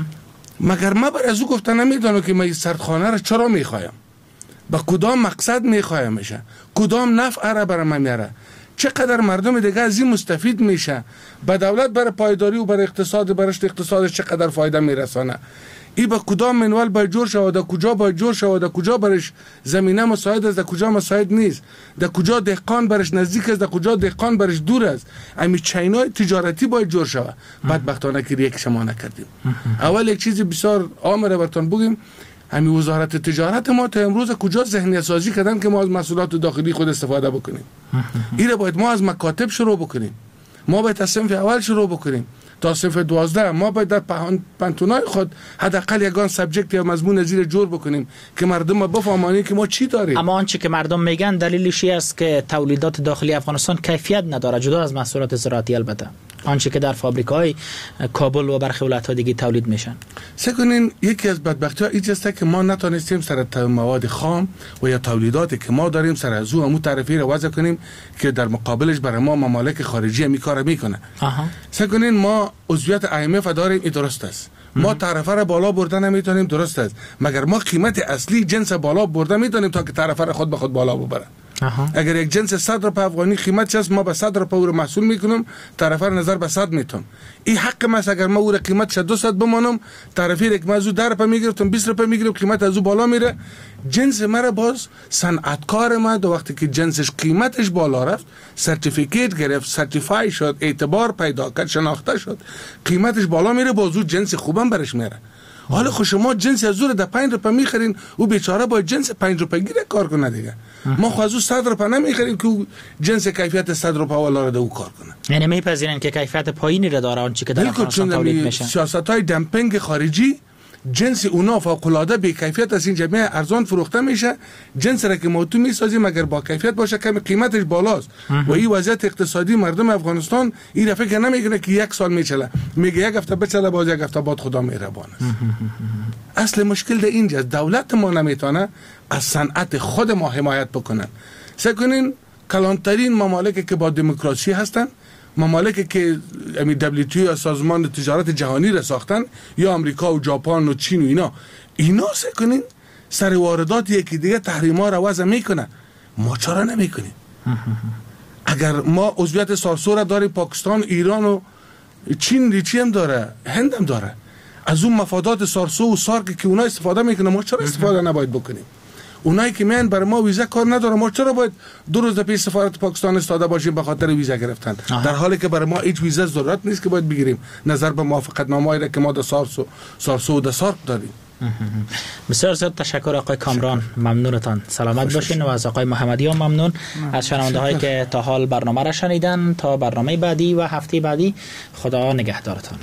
مگر ما برای از او گفته نمیدانم که ما این سردخانه را چرا میخوایم، با کدام مقصد میخوایم میشه، کدام نفع را برای ما میاره، چقدر مردم دیگه از این مستفید میشه، به دولت برای پایداری و برای اقتصاد برشت اقتصادش چقدر فایده میرسانه، ای با کدام منوال باید جور شود، در کجا باید جور شود، در کجا برش زمینه مساعد است، در کجا مساعد نیست، در کجا دهقان برش نزدیک است، در کجا دهقان برش دور است. امی چینای تجارتی باید جور شود. بدبختانه که یک شما نکردیم. اول یک چیزی بسیار عام را براتون بگیم، امی وزارت تجارت ما تا امروز کجا ذهنیت سازی کردن که ما از محصولات داخلی خود استفاده بکنیم. این باید ما از مکاتب شروع بکنیم. ما باید از صنف اول شروع بکنیم تا صنف دوازده. ما باید در پانتونای خود حداقل یگان سابجکت یا مضمون زیر جور بکنیم که مردم بفهمانی که ما چی داریم. اما آنچه که مردم میگن دلیلش است که تولیدات داخلی افغانستان کیفیت نداره، جدا از محصولات زراعتی. البته آنچه که در فابریک‌های کابل و برخی ولایت‌ها دیگه تولید میشن. سکنین یکی از بدبختی‌ها این است که ما نتونستیم سر مواد خام و یا تولیداتی که ما داریم سر از او همون تعرفه رو وضع کنیم که در مقابلش برای ما ممالک خارجی می کار میکنه. سکنین ما عضویت آی ام اف داریم، این درست است. ما تعرفه را بالا برده نمیتونیم، درست است، مگر ما قیمت اصلی جنس بالا برده میتونیم تا که تعرفه را خود به خود بالا ببره. اگر یک جنس صد روپه افغانی قیمتش است، ما به صد روپه او رو محصول میکنم، طرفه نظر به صد میتونم. این حق ما است. اگر ما او رو قیمتش دویست بمانم، طرفی یک ما از او ده روپه میگرفتم، بیست روپه میگیرم، قیمت از او بالا میره. جنس مرا باز صنعتکار ما دو وقتی که جنسش قیمتش بالا رفت، سرتیفیکیت گرفت، سرتیفای شد، اعتبار پیدا کرد، شناخته شد، قیمتش بالا میره، باز او جنس خوبم برش میره. حالا خود شما جنس از او در پنج روپه میخرین، او بیچاره باید جنس پنج روپه گیره کار کنه دیگه. ما خود از او صد روپه نمیخریم که او جنس کیفیت صد روپه والا رو او کار کنه. یعنی میپذیرن که کیفیت پایینی را داره آنچه که در افغانستان تولید میشه. سیاست‌های دمپینگ خارجی جنس اونا فوق‌العاده بی کیفیت از این جمعه ارزان فروخته میشه. جنس را که ما تو میسازیم اگر با کیفیت باشه کم قیمتش بالاست. و این وضعیت اقتصادی مردم افغانستان این را فکر نمیکنه که یک سال میچله، میگه یک هفته بچله، باز یک هفته بعد خدا مهربان است. اصل مشکل در اینجاست. دولت ما نمیتونه از صنعت خود ما حمایت بکنن. سکنین کلانترین ممالک که با دموکراسی هستن، ممالکی که امی دبلیو تی او سازمان تجارت جهانی را ساختن، یا امریکا و ژاپن و چین و اینا، اینا سکنین سر واردات یکی دیگه تحریما را وضع میکنن. ما چرا نمیکنیم؟ اگر ما عضویت سارسو را داریم، پاکستان، ایران و چین ریچی هم داره، هند هم داره، از اون مفادات سارسو و سارک که اونا استفاده میکنه، ما چرا استفاده نباید بکنیم؟ اونایی که میان برای ما ویزا کار نداره، ما چرا باید دو روز پیش سفارت پاکستان استاده باشیم به خاطر ویزا گرفتن؟ آها. در حالی که برای ما هیچ ویزا ضرورت نیست که باید بگیریم، نظر به موافقت نامه‌ای که ما در سارسو سارسو و در سارک داریم. بسیار زیاد تشکر آقای کامران، ممنونتان. سلامت باشین. و از آقای محمدی هم ممنون. از شنونده هایی که تا حال برنامه را شنیدن. تا برنامه بعدی و هفته بعدی، خدا نگهدارتان.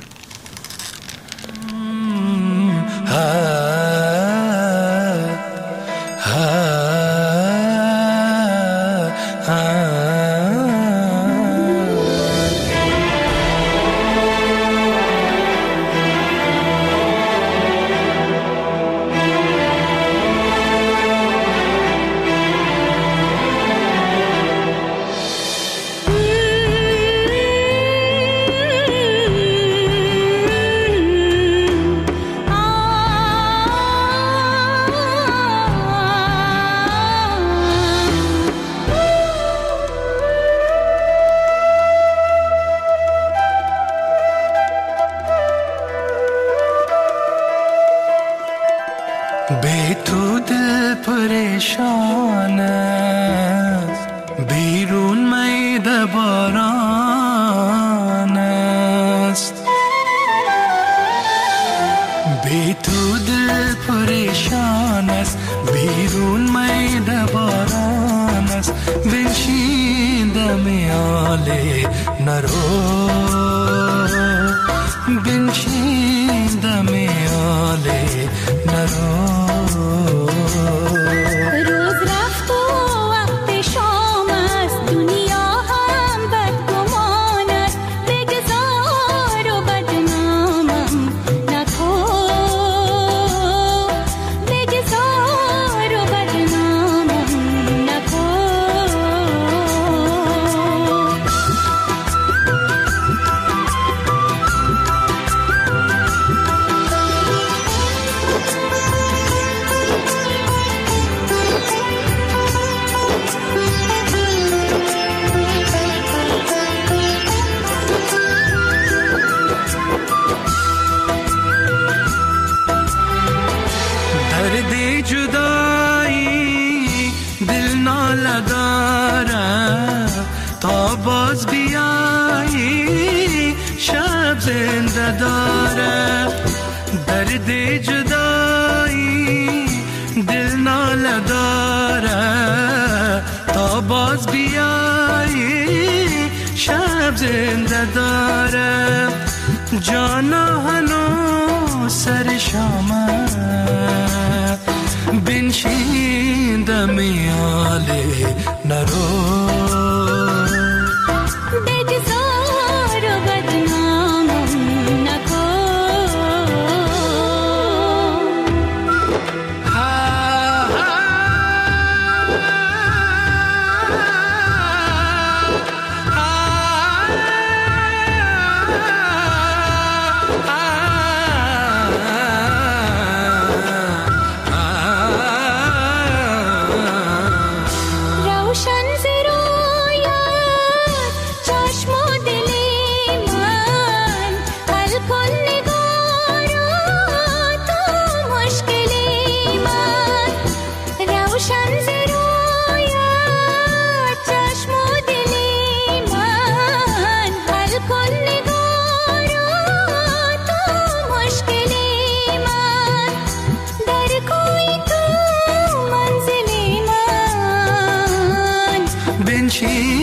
روشن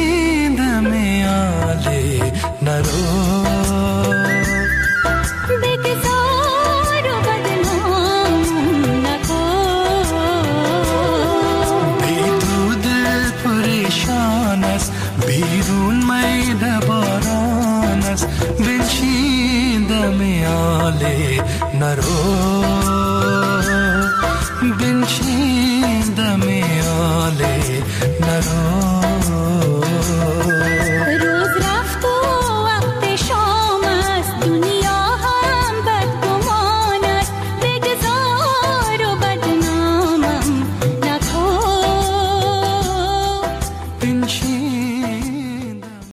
بنشیندم آله نرو بگذار و بدنام نکن بیدو دل پریشان است بیرون میده باران است بنشیندم آله نرو بنشیندم